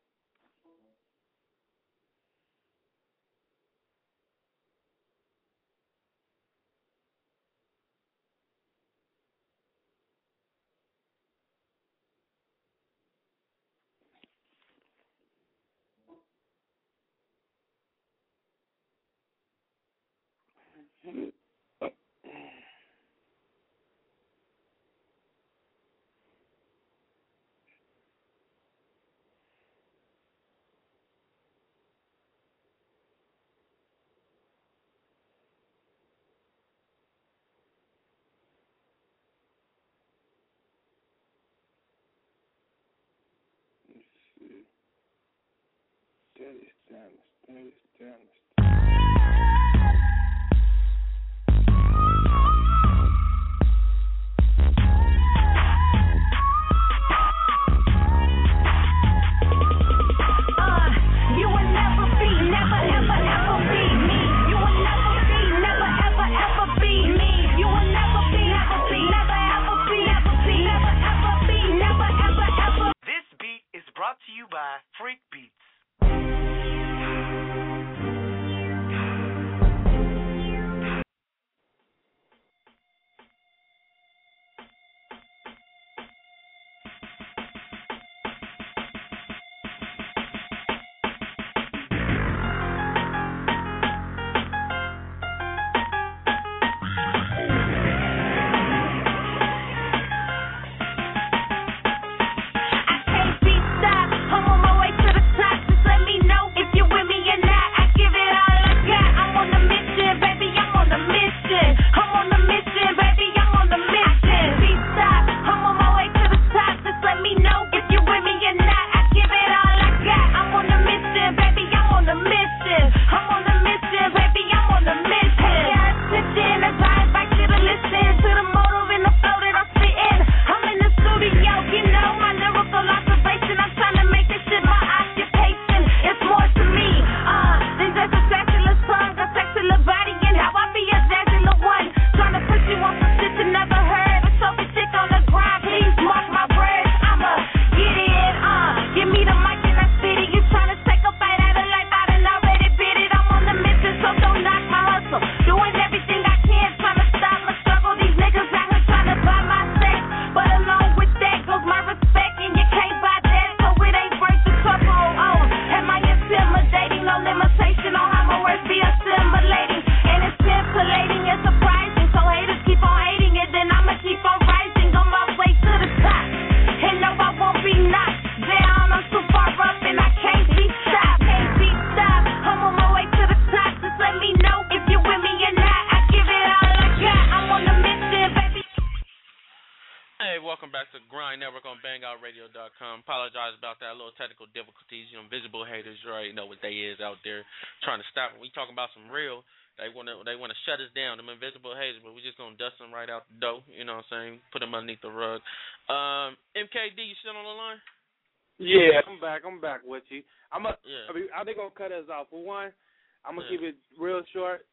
Brought to you by Freak Beats. I'm on my way to the top, just let me know BangOutRadio.com. Apologize about that, little technical difficulties. You know, visible haters, you already know what they is out there trying to stop it. We talking about some real. They wanna shut us down. Them invisible haters, but we just gonna dust them right out the door. You know what I'm saying? Put them underneath the rug. MKD, you still on the line? Yeah, I'm back with you. I mean, they gonna cut us off. For one, I'm gonna keep it real short.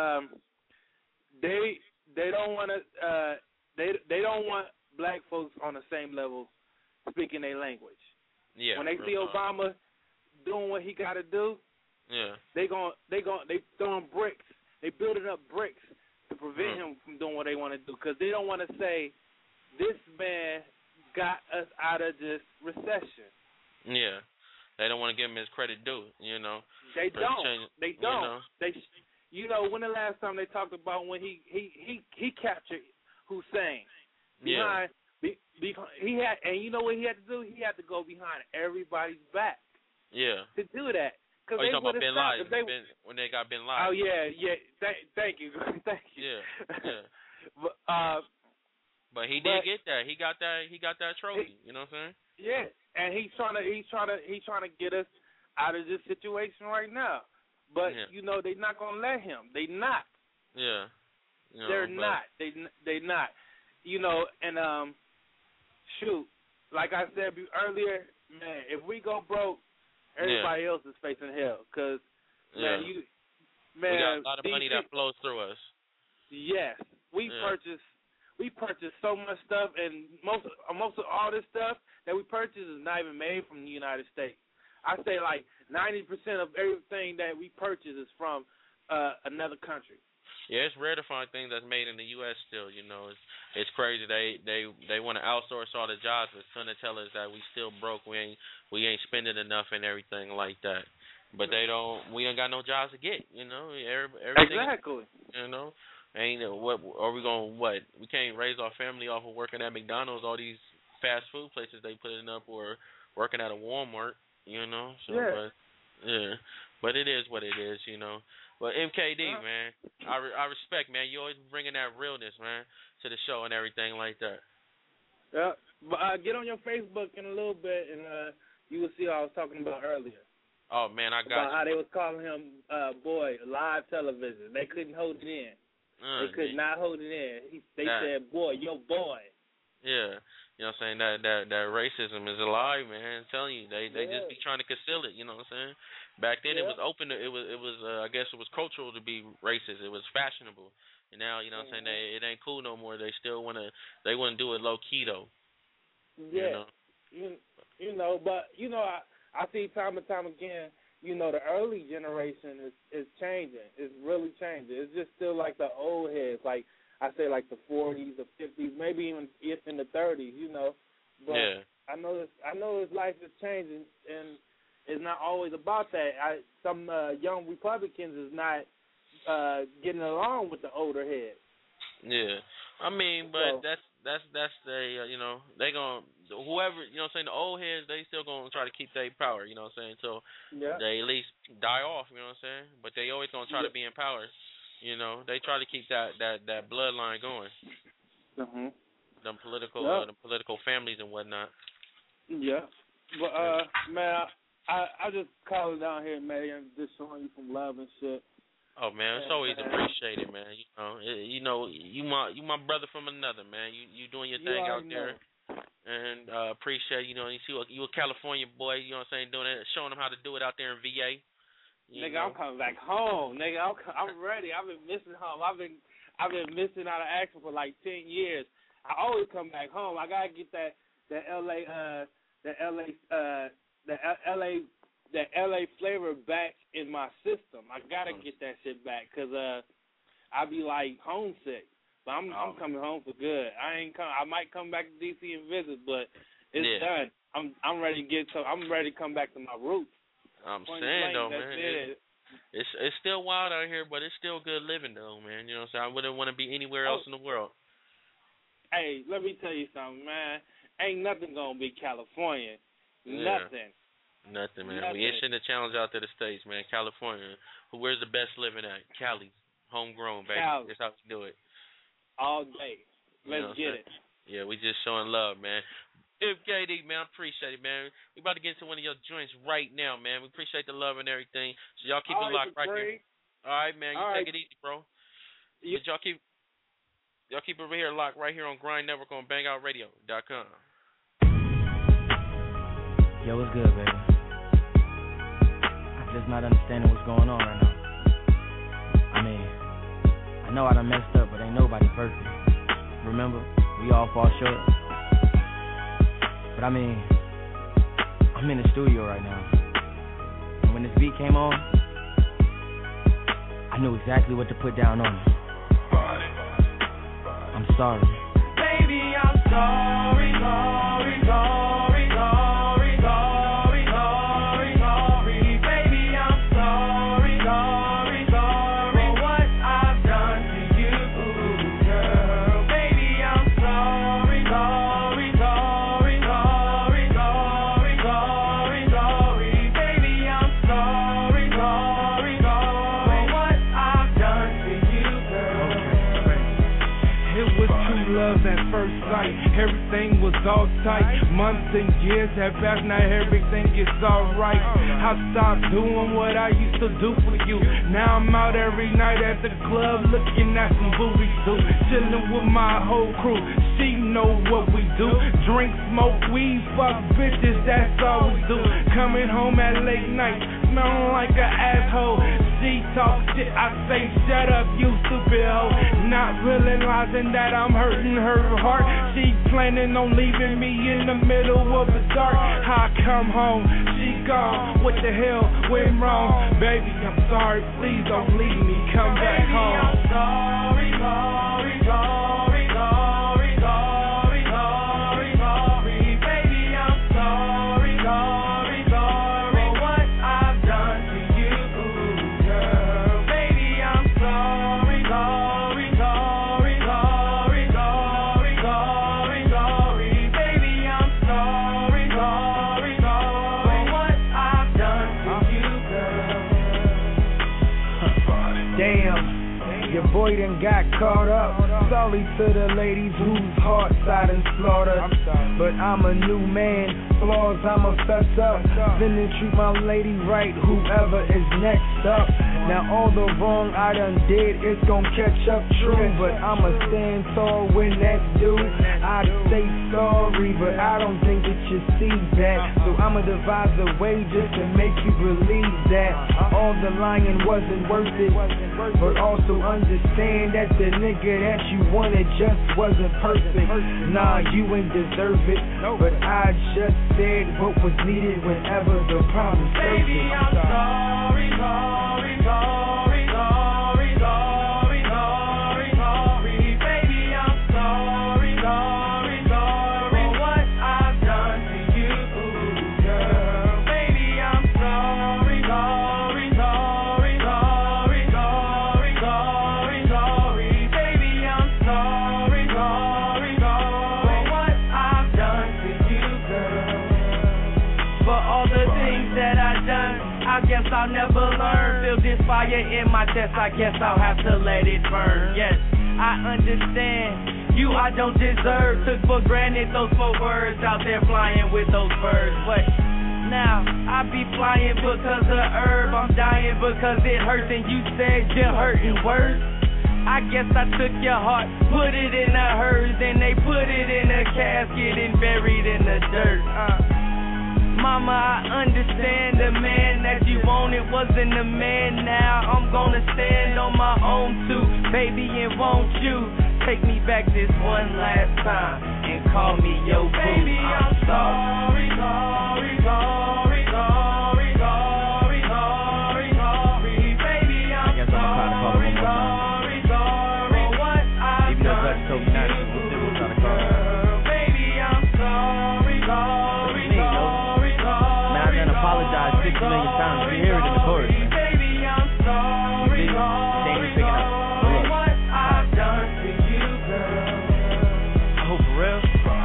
They don't want to. They don't want black folks on the same level speaking their language. Yeah. When they see Obama doing what he got to do, they throwing bricks. They building up bricks to prevent him from doing what they want to do, because they don't want to say this man got us out of this recession. Yeah. They don't want to give him his credit due. You know. They don't. They don't. You know? You know, when the last time they talked about when he captured Hussein? Behind, he had, and you know what he had to do? He had to go behind everybody's back. Yeah. To do that. You talking about Bin Laden? When they got Bin Laden? Oh yeah. Thank you. Yeah. But he did get that. He got that trophy. You know what I'm saying? Yeah, and he's trying to get us out of this situation right now. But you know, they're not gonna let him. They not. Yeah. You know, they're not. They not. You know, and shoot, like I said earlier, man, if we go broke, everybody else is facing hell. Cause man, we got a lot of money that flows through us. Yes, we purchase so much stuff, and most of all this stuff that we purchase is not even made from the United States. I say like 90% of everything that we purchase is from another country. Yeah, it's rare to find things that's made in the U.S. still. You know, it's crazy. They want to outsource all the jobs, but trying to tell us that we still broke. We ain't spending enough and everything like that. But we don't got no jobs to get. You know, everything. Exactly. You know, ain't what are we going? What we can't raise our family off of working at McDonald's, all these fast food places they putting up, or working at a Walmart. You know, so but it is what it is. You know. But MKD, man, I respect, man. You always bringing that realness, man, to the show and everything like that. Yeah, but get on your Facebook in a little bit, and you will see what I was talking about earlier. Oh man, I got about how they was calling him boy live television. They couldn't hold it in. They could not hold it in. They said, boy, your boy. Yeah. You know what I'm saying? That racism is alive, man. I'm telling you, they just be trying to conceal it. You know what I'm saying? Back then it was open. It was I guess it was cultural to be racist. It was fashionable. And now, you know what I'm saying? It ain't cool no more. They still want to do it low key though. Yeah. You know, but you know, I see time and time again. You know, the early generation is changing. It's really changing. It's just still like the old heads, like. I say like the 40s or 50s, maybe even if in the 30s, you know. But I know his life is changing, and it's not always about that. Some young Republicans is not getting along with the older heads. Yeah, I mean, but that's the you know, they gonna whoever, you know what I'm saying, the old heads, they still gonna try to keep their power, you know what I'm saying, so they at least die off, you know what I'm saying, but they always gonna try to be in power. You know, they try to keep that bloodline going. Mhm. Them political families and whatnot. Yeah, but man, I just calling down here, man, just showing you some love and shit. Oh man, it's always appreciated, man. You know, you my brother from another, man. You doing your thing out there, and appreciate. You know, you see you a California boy. You know what I'm saying, doing it, showing them how to do it out there in VA. Nigga, I'm coming back home. Nigga, I'm ready. I've been missing home. I've been missing out of action for like 10 years. I always come back home. I gotta get that LA flavor back in my system. I gotta get that shit back, cause I be like homesick. But I'm coming home for good. I might come back to DC and visit, but it's done. I'm ready to I'm ready to come back to my roots. I'm saying though, man, it's still wild out here, but it's still good living though, man. You know what I'm saying? I wouldn't want to be anywhere else in the world. Hey, let me tell you something, man. Ain't nothing gonna be California. Nothing, man. Nothing. We issuing the challenge out to the States, man. California. Where's the best living at? Cali. Homegrown, baby. Cali. That's how we do it. All day. Let's get it. Yeah, we just showing love, man. MKD, man, I appreciate it, man. We about to get into one of your joints right now, man. We appreciate the love and everything. So y'all keep it locked right here. All right, man. You take it easy, bro. Yeah. Y'all keep it over here locked right here on Grind Network on BangOutRadio.com. Yo, what's good, baby? I'm just not understanding what's going on right now. I mean, I know I done messed up, but ain't nobody perfect. Remember, we all fall short. But I mean, I'm in the studio right now. And when this beat came on, I knew exactly what to put down on it. I'm sorry. Baby, I'm sorry, sorry, sorry, sorry, sorry, sorry, sorry. Baby, I'm sorry, sorry, sorry for what I've done to you, girl. Baby, I'm sorry, sorry, sorry, sorry, sorry, sorry, sorry. Baby, I'm sorry, sorry, sorry for what I've done to you, girl. It was true love at first sight. Everything was all tight. Months and years have passed, now everything is alright. I stopped doing what I used to do for you. Now I'm out every night at the club looking at some boobies too. Chilling with my whole crew. She know what we do. Drink, smoke, weed, fuck bitches, that's all we do. Coming home at late night, smelling like an asshole. She talk shit, I say shut up, you stupid hoe. Not realizing that I'm hurting her heart. She planning on leaving me in the middle of the dark. I come home, she gone. What the hell went wrong? Baby, I'm sorry, please don't leave me. Come back home. I'm sorry, sorry, sorry, sorry, sorry, sorry, sorry. Baby, I'm sorry, sorry, sorry for what I've done to you, girl. Baby, I'm sorry, sorry, sorry, sorry, sorry, sorry, sorry. Baby, I'm sorry, sorry, sorry for what I've done to you, girl. Damn, your boy done got caught up. Sorry to the ladies whose hearts I done slaughtered. But I'm a new man, flaws I'ma fess up. Then treat my lady right, whoever is next up. Now all the wrong I done did, it's gon' catch up true. But I'ma stand tall when that's due. I say sorry, but I don't think that you see that. So I'ma devise a way just to make you believe that all the lying wasn't worth it. But also understand that the nigga that you wanted just wasn't perfect. Nah, you ain't deserve it. But I just said what was needed whenever the problem surfaced. Baby, I'm sorry, sorry, sorry, sorry, sorry, sorry, sorry. Baby, I'm sorry, sorry, sorry for what I've done to you, girl. Baby, I'm sorry, sorry, sorry, sorry, sorry, sorry, sorry. Baby, I'm sorry, sorry, sorry for what I've done to you, girl. For all the things that I've done, I guess I'll never learn. Feel this fire in my chest, I guess I'll have to let it burn. Yes, I understand you I don't deserve. Took for granted those 4 words out there flying with those birds. But now I be flying because of herb. I'm dying because it hurts and you said you're hurting worse. I guess I took your heart, put it in a hearse, and they put it in a casket and buried in the dirt. Mama, I understand the man that you wanted wasn't the man. Now I'm gonna stand on my own too, baby, and won't you take me back this one last time and call me your boo? Baby, I'm sorry, sorry, sorry, sorry, sorry, sorry, sorry. Baby, I'm sorry, sorry, sorry for what I've done to you, girl. Baby, I'm sorry, sorry, sorry. Apologize 6 million times. You hear it in the chorus. Baby, I'm sorry, sorry, sorry for what I've done to you, girl. Oh, for real?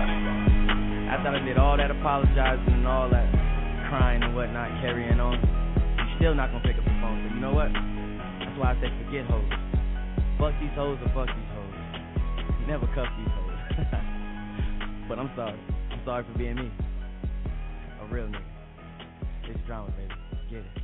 After I did all that apologizing and all that crying and whatnot, carrying on, you're still not gonna pick up the phone. So you know what? That's why I say forget hoes. Fuck these hoes or fuck these hoes. Never cuff these hoes. But I'm sorry. I'm sorry for being me. A real nigga. It's drama, baby. Get it.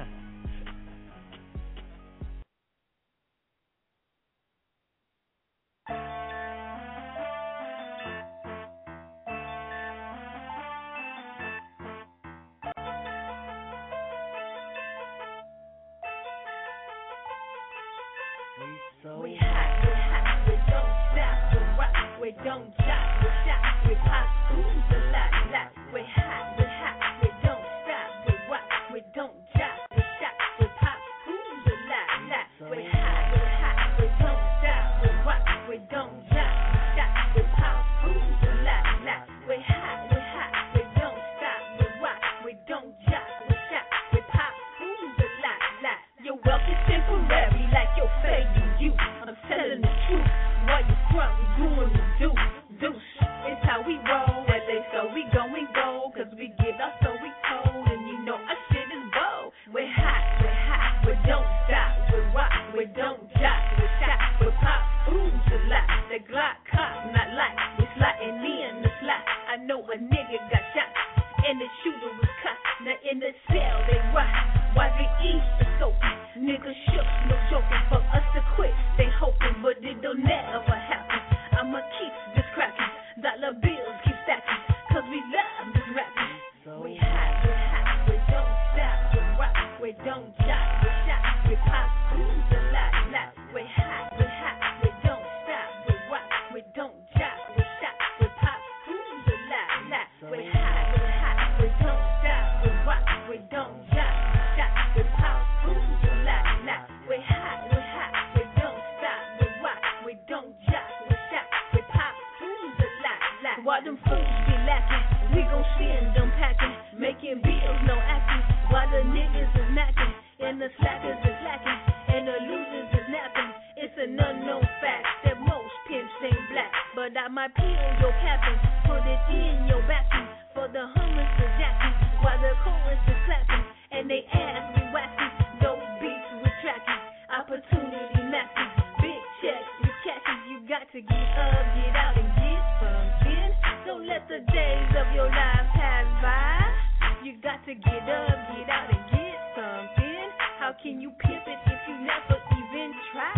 We hot, we don't stop, we rock, we don't stop, we shot, we pop, who's a lot, we hot, we don't stop, we rock, we don't stop, we shot, we pop, who's a lot, we hot, we don't stop, we rock, we don't stop, we shot, we pop, who's a lot, we hot, we don't stop, we rock, we don't stop, we shot, we pop, who's a lot, your wealth is temporary like your fame. I'm telling the truth. Where you from? We doing the deuce. It's how we roll. That they so we going gold. Cause we give out so we cold. And you know our shit is bold. We're hot. We don't stop. We rock. We don't jock. We shot. We pop. Who's a lot? The Glock cop. Not like. We sliding in the slot. I know a nigga got shot. And the shooter was caught. Now in the cell they rock. Why the East is scoping. Niggas shook, no joking, for us to quit. They hoping, but it'll never happen. I'ma keep this cracking, dollar bills keep stacking, cause we love this rapping. We hot, we don't stop, we rock, we don't jock, we shot, we pop, who's a lot. We hot, we don't stop, we rock, we don't jock, we shot, we pop, who's a lot. We hot, we don't stop, we rock, we don't jock, we shot, we pop, who's a lot. We hot, we don't stop, we rock, we don't jock, we shot, we pop, who's a lot. Why them fools be lacking? We gon' send them packing, making bills, no acting. Why the niggas is knocking, and the slackers is lacking, and the losers is napping. It's an unknown fact that most pimps ain't black, but I might peel your captain, put it in your vacuum, for the homeless is jacking, while the chorus is clapping, and they ass we waxing. Dope beats with tracking, opportunity maxing, big checks with catches. You got to get up, get out, and get something. Don't let the days of your life pass by. You got to get up, get out, and get something. How can you pimp it if you never even try?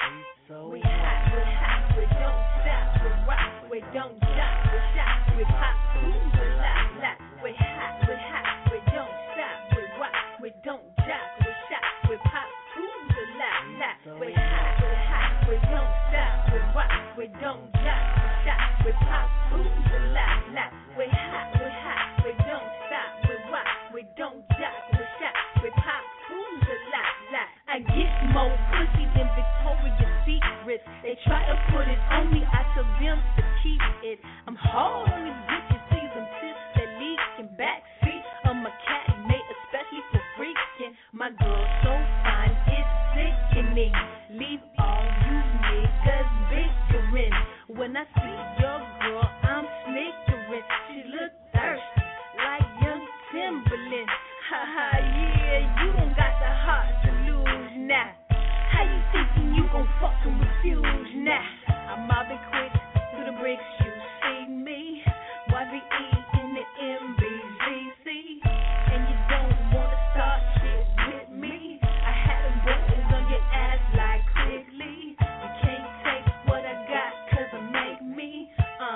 We hot, we don't stop, we rock, we don't jock, we shot, we pop, who's a lot. We hot, we don't stop, we rock, we don't jock, we shot, we pop, who's a lot. We hot, we don't stop, we rock, we don't jock, we shot, we pop, who's a lot. We hot, we don't stop, we rock, we don't jock, we shot, we pop, who's a lot. I get more pussy than Victoria's Secret. They try to put it on me, I tell them to keep it. I'm hard on these bitches, see them tips that leak in backseat of my cat mate, especially for freaking. My girl so fine, it's sickening. Leave all you niggas bickering. When I see your girl, I'm snickering. She look thirsty, like young Timberland. Haha, yeah, you don't got the heart to lose now. How you thinking you gon' fucking refuse now? I'm mobbing quick through the bricks, you see me. YVE in the MBZC. And you don't wanna start shit with me. I had them boys on your ass like quickly. You can't take what I got cause I make me.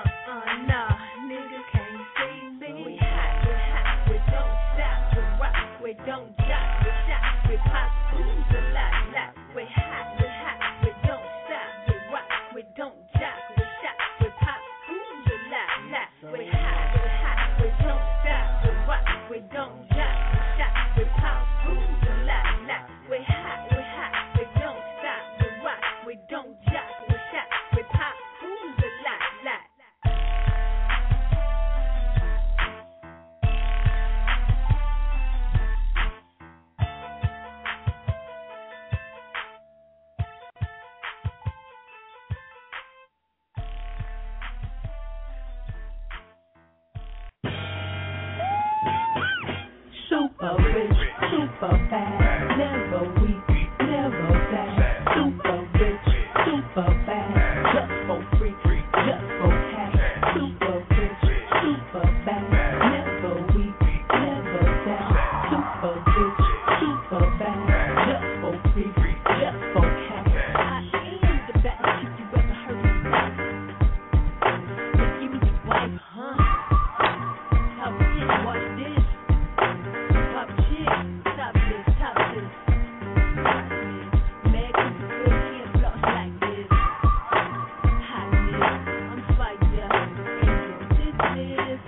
Nah, niggas can't see me. We hot, we don't stop, we rock, we don't jock, we shot, we pop, who's a lot. We hot, we don't stop, we rock, we don't jock, we shot, we pop, who's a lot. We hot, we don't stop, we rock, we don't jock, we shot, we pop, who's a lot. We hot, we don't stop, we rock, we don't jock, we shot, we pop, who's a lot. Super rich, super fast, never weak, never sad. Super rich, super fast, just for free, just for cash. Super rich, super super bitch, super bad, just for free, just for cash. I am the best chick you ever heard of. But give me the wife, huh? Top chick, watch this. Top chick, top this, top this. Mad cause the girl can't floss like this. Hotness, I'm fire, and your this is.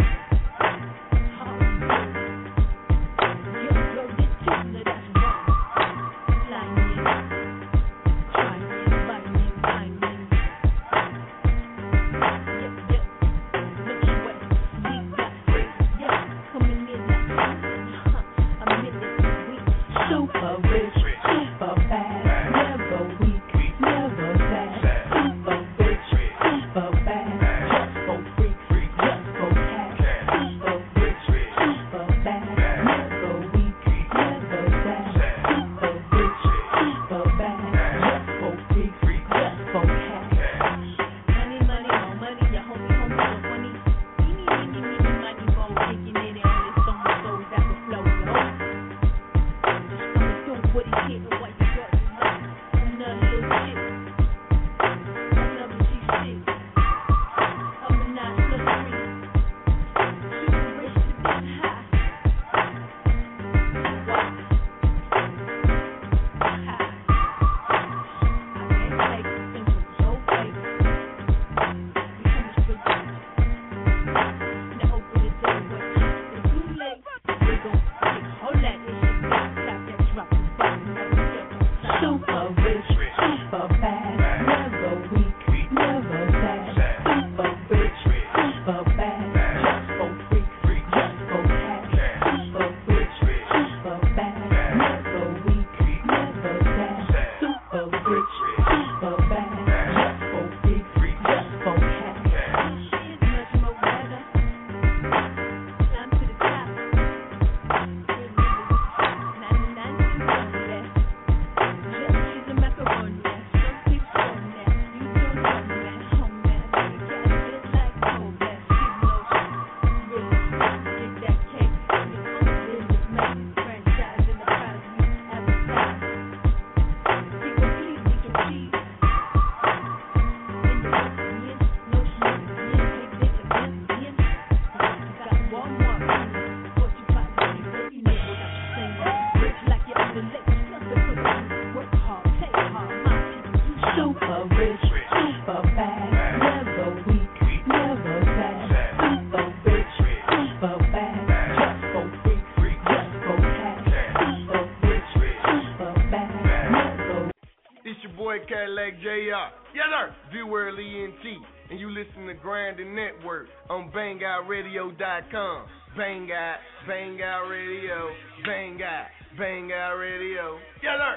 Cadillac JR. Yes, sir. D-World ENT. And you listen to Grinding Network on BangOutRadio.com. Bang Out, Bang Out Radio, Bang Out, Bang Out Radio. Yes, sir.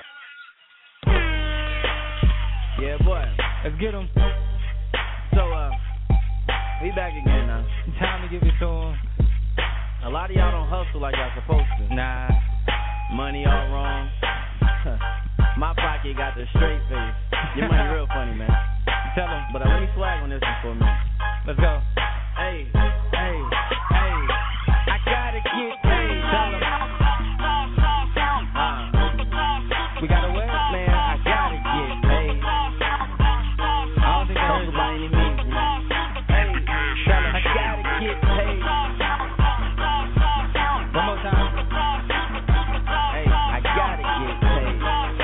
Yeah, boy. Let's get him. So, we back again now. Time to give it to him. A lot of y'all don't hustle like y'all supposed to. Nah. Money all wrong. My pocket got the straight face. Your money real funny, man. Tell them, but let me swag on this one for a minute. Let's go. Hey, hey, hey. I gotta get paid. Tell them. We gotta wait, man. I gotta get paid. I don't think I heard about any means. Hey, tell them I gotta get paid. One more time. Hey, I gotta get paid.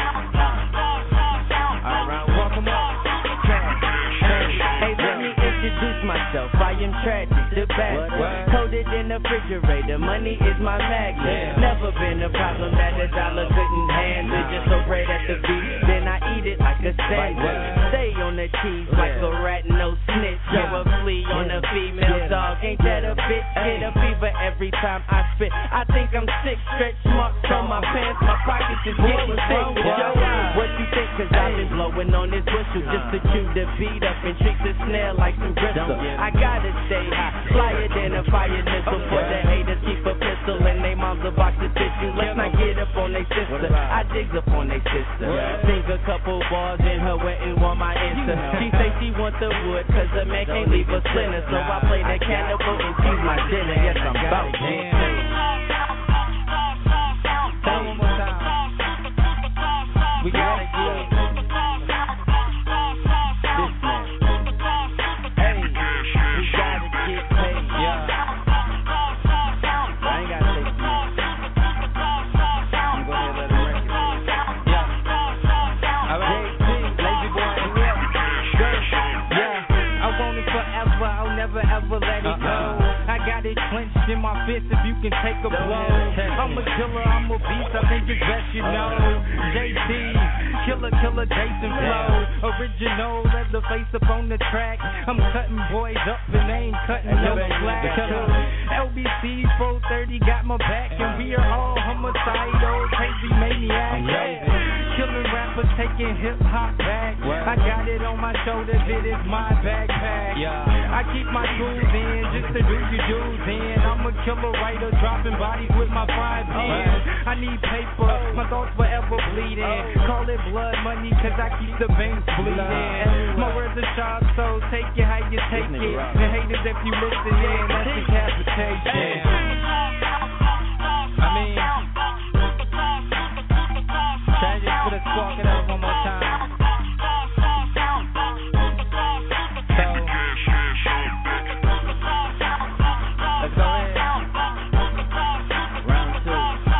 Myself, I am tragic, the bastard. Coated in the refrigerator, money is my magnet. Never been a problem that a dollar couldn't handle. Just so great at the beat, then I eat it like a sandwich. Stay on the cheese like a rat, no snitch. You're a flea on a female dog. Ain't that a bitch? Get a fever every time I spit. I think I'm sick, stretch marks on my pants. My pockets is getting thick. What you think? Cause I've been blowing on this whistle just to chew the beat up and treat the snare like some gristle. I gotta stay high, flyer than a fire missile. For the haters keep a pistol and they mom's a box of tissue. Let's not get up on they sister, I digs up on they sister. Sing a couple bars in her wet and want my answer. She say she want the wood cause the man can't leave a splinter. So I play the cannibal and she's my dinner. Yes, I'm about to. in my fist if you can take a blow. I'm a killer, I'm a beast, I think it's best you know. JT, killer, Jason Flow. Original, let the face up on the track. I'm cutting boys up and they ain't cutting no slack. LBC 430 got my back and we are all homicidal, crazy maniacs. Killing rappers, taking hip hop back. I got it on my shoulders, it is my backpack. I keep my tools in just to do your dudes in. I'm a killer writer, dropping bodies with my 5 G's. I need paper, my thoughts forever bleeding. Call it blood money, cause I keep the banks bleeding. My words are sharp, so take it how you take it. The haters, if you listen in, that's decapitation. I mean, Tragic, put a spark it up one more time. Let's go ahead. Round 2.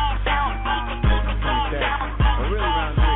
Really round 3.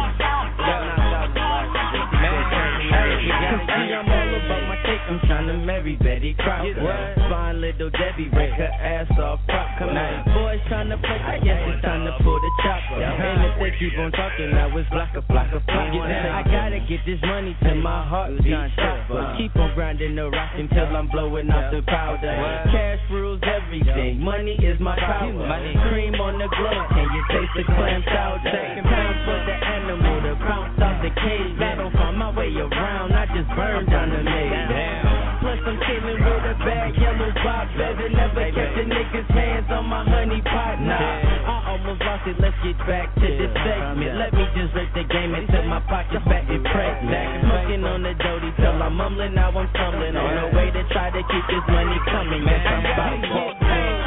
I'm all about my cake. I'm trying to marry Betty Crocker. Fine little Debbie, break her ass off, prop. Come on, boys trying to play. I guess it's time to pull the chopper. And if they keep on talking, now it's blocker. I gotta get this money till my heart beats stopper. Keep on grinding the rock until I'm blowing out the powder. Cash rules everything. Money is my power. Cream on the glove. Can you taste the clam chowder? Time for the animal to bounce out the cage. I don't find my way around. I just burn down the maze. Plus I'm chilling with a bag, yellow bob feather. Never kept the niggas' hands on my honey pot. Nah, I almost lost it. Let's get back to the segment. Let me just rip the game until my pockets back and pregnant. Smoking on the doty till I'm mumbling. Now I'm stumbling on the way to try to keep this money coming. Yes, I'm about to get paid.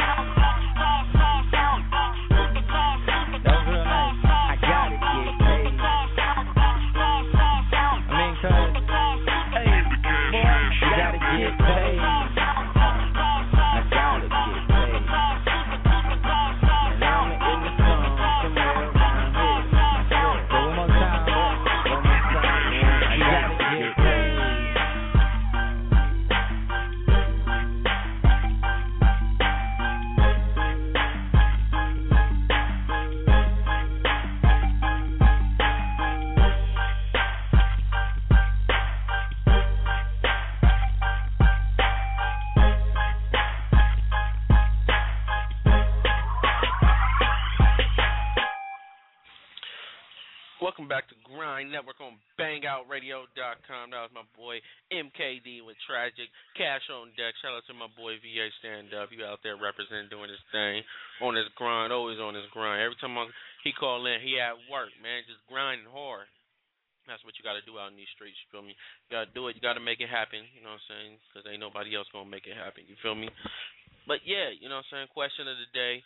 That was real nice. I gotta get paid. I mean, cause hey, boy, you gotta get paid. I gotta get paid. And I'm in the song somewhere around here. So one more time, I gotta get paid. Welcome back to Grind Network on BangOutRadio.com. That was my boy MKD with Tragic. Cash on deck. Shout out to my boy VA Stand Up. You out there representing, doing his thing, on his grind, always on his grind. Every time he call in, he at work, man, just grinding hard. That's what you got to do out in these streets, you feel me? You got to do it. You got to make it happen, you know what I'm saying? Because ain't nobody else going to make it happen, you feel me? But, yeah, you know what I'm saying? Question of the day,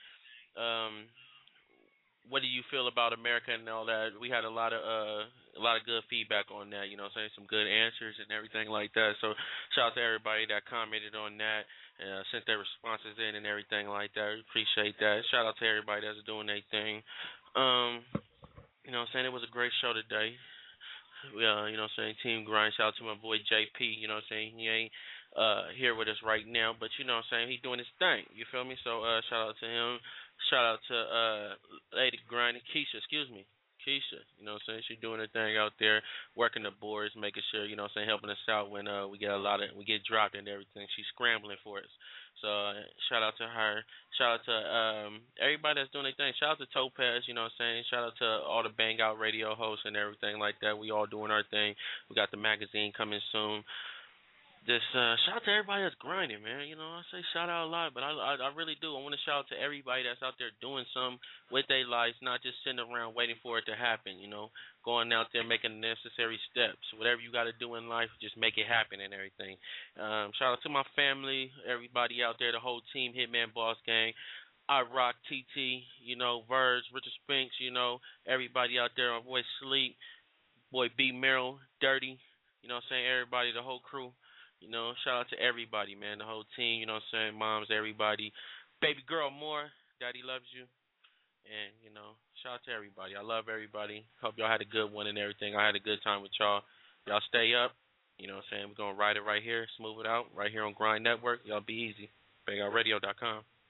what do you feel about America and all that? We had a lot of good feedback on that, you know what I'm saying? Some good answers and everything like that. So shout out to everybody that commented on that, sent their responses in and everything like that. We appreciate that. Shout out to everybody that's doing their thing. You know what I'm saying? It was a great show today. You know what I'm saying? Team Grind. Shout out to my boy JP, you know what I'm saying? He ain't here with us right now, but you know what I'm saying? He's doing his thing. You feel me? So shout out to him. Shout out to Lady Grind, Keisha, Keisha, you know what I'm saying? She's doing her thing out there, working the boards, making sure, you know what I'm saying, helping us out when we get dropped and everything. She's scrambling for us. So shout out to her. Shout out to everybody that's doing their thing. Shout out to Topaz, you know what I'm saying? Shout out to all the Bang Out Radio hosts and everything like that. We all doing our thing. We got the magazine coming soon. Just shout out to everybody that's grinding, man. You know, I say shout out a lot, but I really do. I want to shout out to everybody that's out there doing something with their lives, not just sitting around waiting for it to happen, you know, going out there making the necessary steps. Whatever you got to do in life, just make it happen and everything. Shout out to my family, everybody out there, the whole team, Hitman Boss Gang. I Rock, TT, you know, Verge, Richard Spinks, you know, everybody out there, my boy Sleep, boy B Merrill, Dirty, you know what I'm saying, everybody, the whole crew. You know, shout out to everybody, man, the whole team, you know what I'm saying, moms, everybody. Baby girl Moore, Daddy loves you. And, you know, shout out to everybody. I love everybody. Hope y'all had a good one and everything. I had a good time with y'all. Y'all stay up. You know what I'm saying? We're going to ride it right here, smooth it out, right here on Grind Network. Y'all be easy. BangOutRadio.com.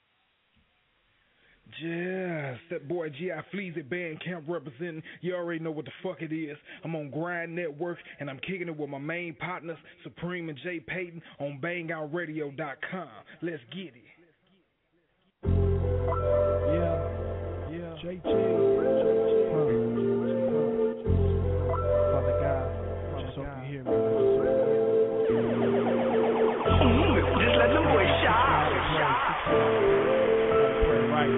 Yeah, that boy G.I. Fleas at Bandcamp representing. You already know what the fuck it is. I'm on Grind Network, and I'm kicking it with my main partners, Supreme and Jay Payton, on BangOutRadio.com. Let's get it. Yeah. JT. Father God, just hope you hear me. Just let them boys shout. Pray right.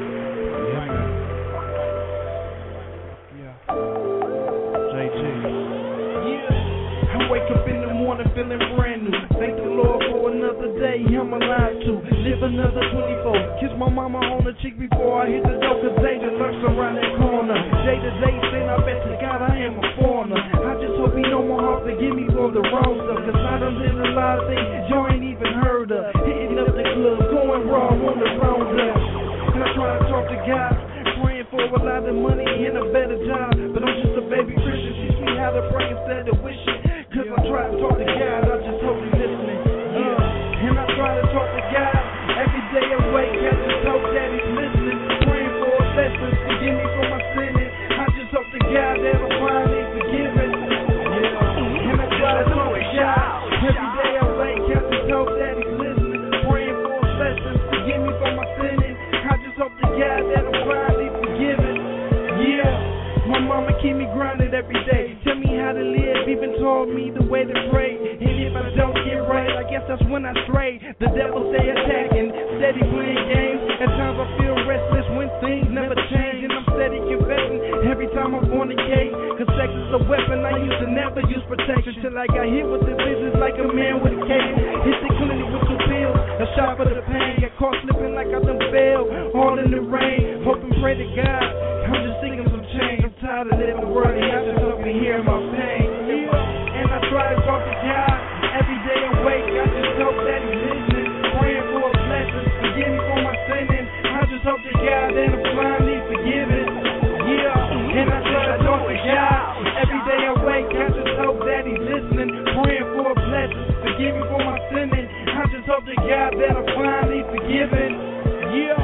JT. Yeah. I wake up in the morning feeling brand new. Thank the Lord for another day I'm alive to live another 24. Kiss my mama on the cheek before I hit the door, cause danger lurks around that corner. Day to day sin, I bet to God I am a foreigner. I just hope he know my heart forgive me for the wrong stuff, cause I done did a lot of things y'all ain't even heard of. Hitting up the club, going raw on the round up. And I try to talk to God, praying for a lot of money and a better job, but I'm just a baby Christian. Teach me how to pray instead of wishing, cause I try to talk to God, I just hope he's listening. And I try to talk to God every day I wake, I just hope that he's listening. Praying for a blessing, forgive me for my sinning. I just hope to God that I'm finally forgiven. And I try to talk to God every day I wake, I just hope that he's listening. Praying for a blessing, forgive me for my sinning. I just hope to God that I'm finally forgiven. Yeah, my mama keep me grounded every day. Tell me how to live, even told me the way to pray. And if I don't get right, I guess that's when I stray. The devil stay attacking, steady playing games. At times I feel restless when things never change. And I'm steady confessing every time I fornicate, cause sex is a weapon I used to never use protection. Till I got hit with the business like a man with a cape. Hit the clinic with 2 pills, a shot for the pain. Got caught slipping like I done fell, all in the rain. Hope and pray to God, I'm just thinking some change. I'm tired of living worthy, I just hope you hear my pain. And I try to talk to God every day I wake, I just hope that he's listening. Praying for a blessing, forgive me for my sinning. I just hope to God that I'm finally forgiven. Yeah, and I try to talk to God every day I wake, I just hope that he's listening. Praying for a blessing, forgive me for my sinning. I just hope to God that I'm finally forgiven. Yeah.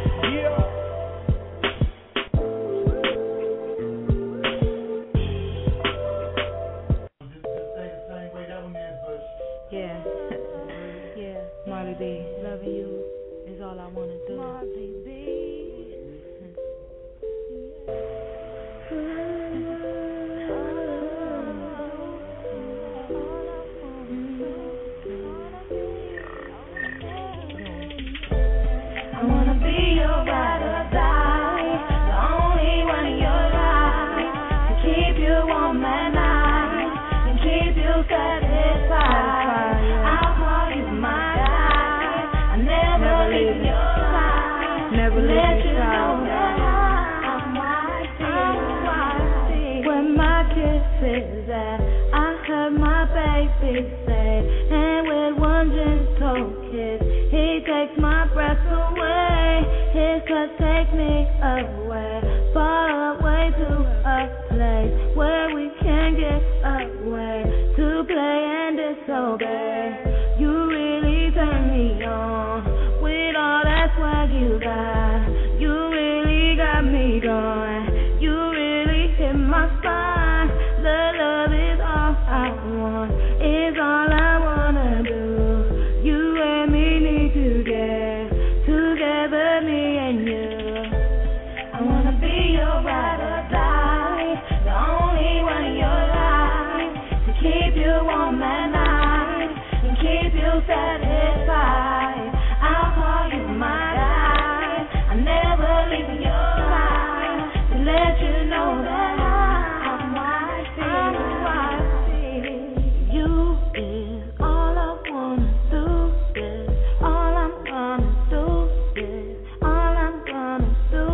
Yeah, Marley B, loving you is all I wanna do. Marley B. I wanna be your ride or die, the only one in your life, to keep you warm at night and keep you satisfied. I'll call you my guy. I never leave your side. Never let you know that I'm wifey. Where my kisses at, I heard my baby say, and with one gentle kiss, he takes my breath away. His touch takes me away, far away to a place where we can get away to play and disobey. You really turn me on with all that swag you got. You really got me going. You really hit my spine. The love is all I want, is all I wanna do. You and me need to get together, me and you. I wanna be your ride or die, the only one in your life, to keep you warm at night and keep you satisfied. I'll call you my guy. I never leave your side to let you know that I'm wifey. You is all I wanna do. Is all I'm gonna do. Is all I'm gonna do.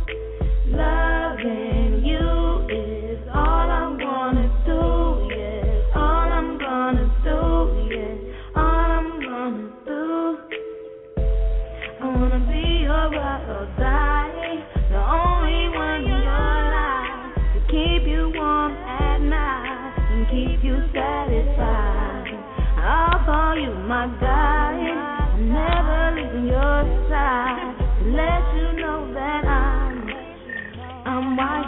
Loving you is all I'm gonna do. Yes, all I'm gonna do. Yes, all I'm gonna do. I wanna be your ride or die, the only one in your life, to keep you warm at night and keep you satisfied. I'll call you my guy, I'm never leaving your side, to let you know that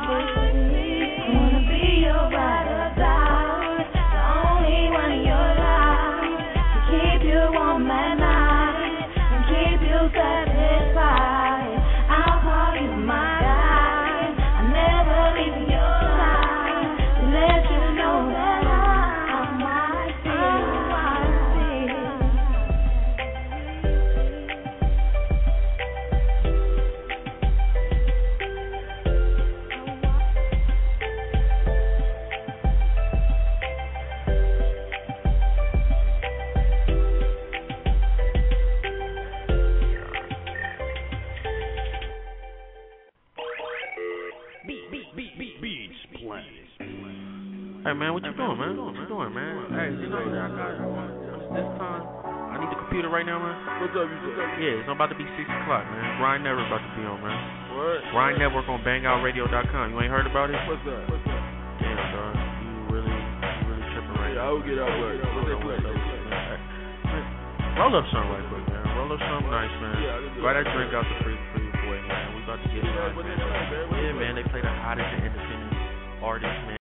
Wanna be your ride or die, the only one in your life, to keep you warm at night and keep you satisfied. I'll call you my guy. I'm never leaving your side to let you know that I'm right here. Hey man, what you doing, man? What you doing, man? Hey, you know that this time I need the computer right now, man. What's up, you said? Yeah, it's about to be 6 o'clock, man. Grind Network about to be on, man. What? Grind Network on BangOutRadio.com. You ain't heard about it? What's that? Damn, dog. You really tripping right now. Yeah, I will get out work. What they play? Roll up something right quick, man. Roll up something nice, man. Buy that drink out the free boy, man. We about to get it right, man. Yeah, man. They play the hottest independent artists, man.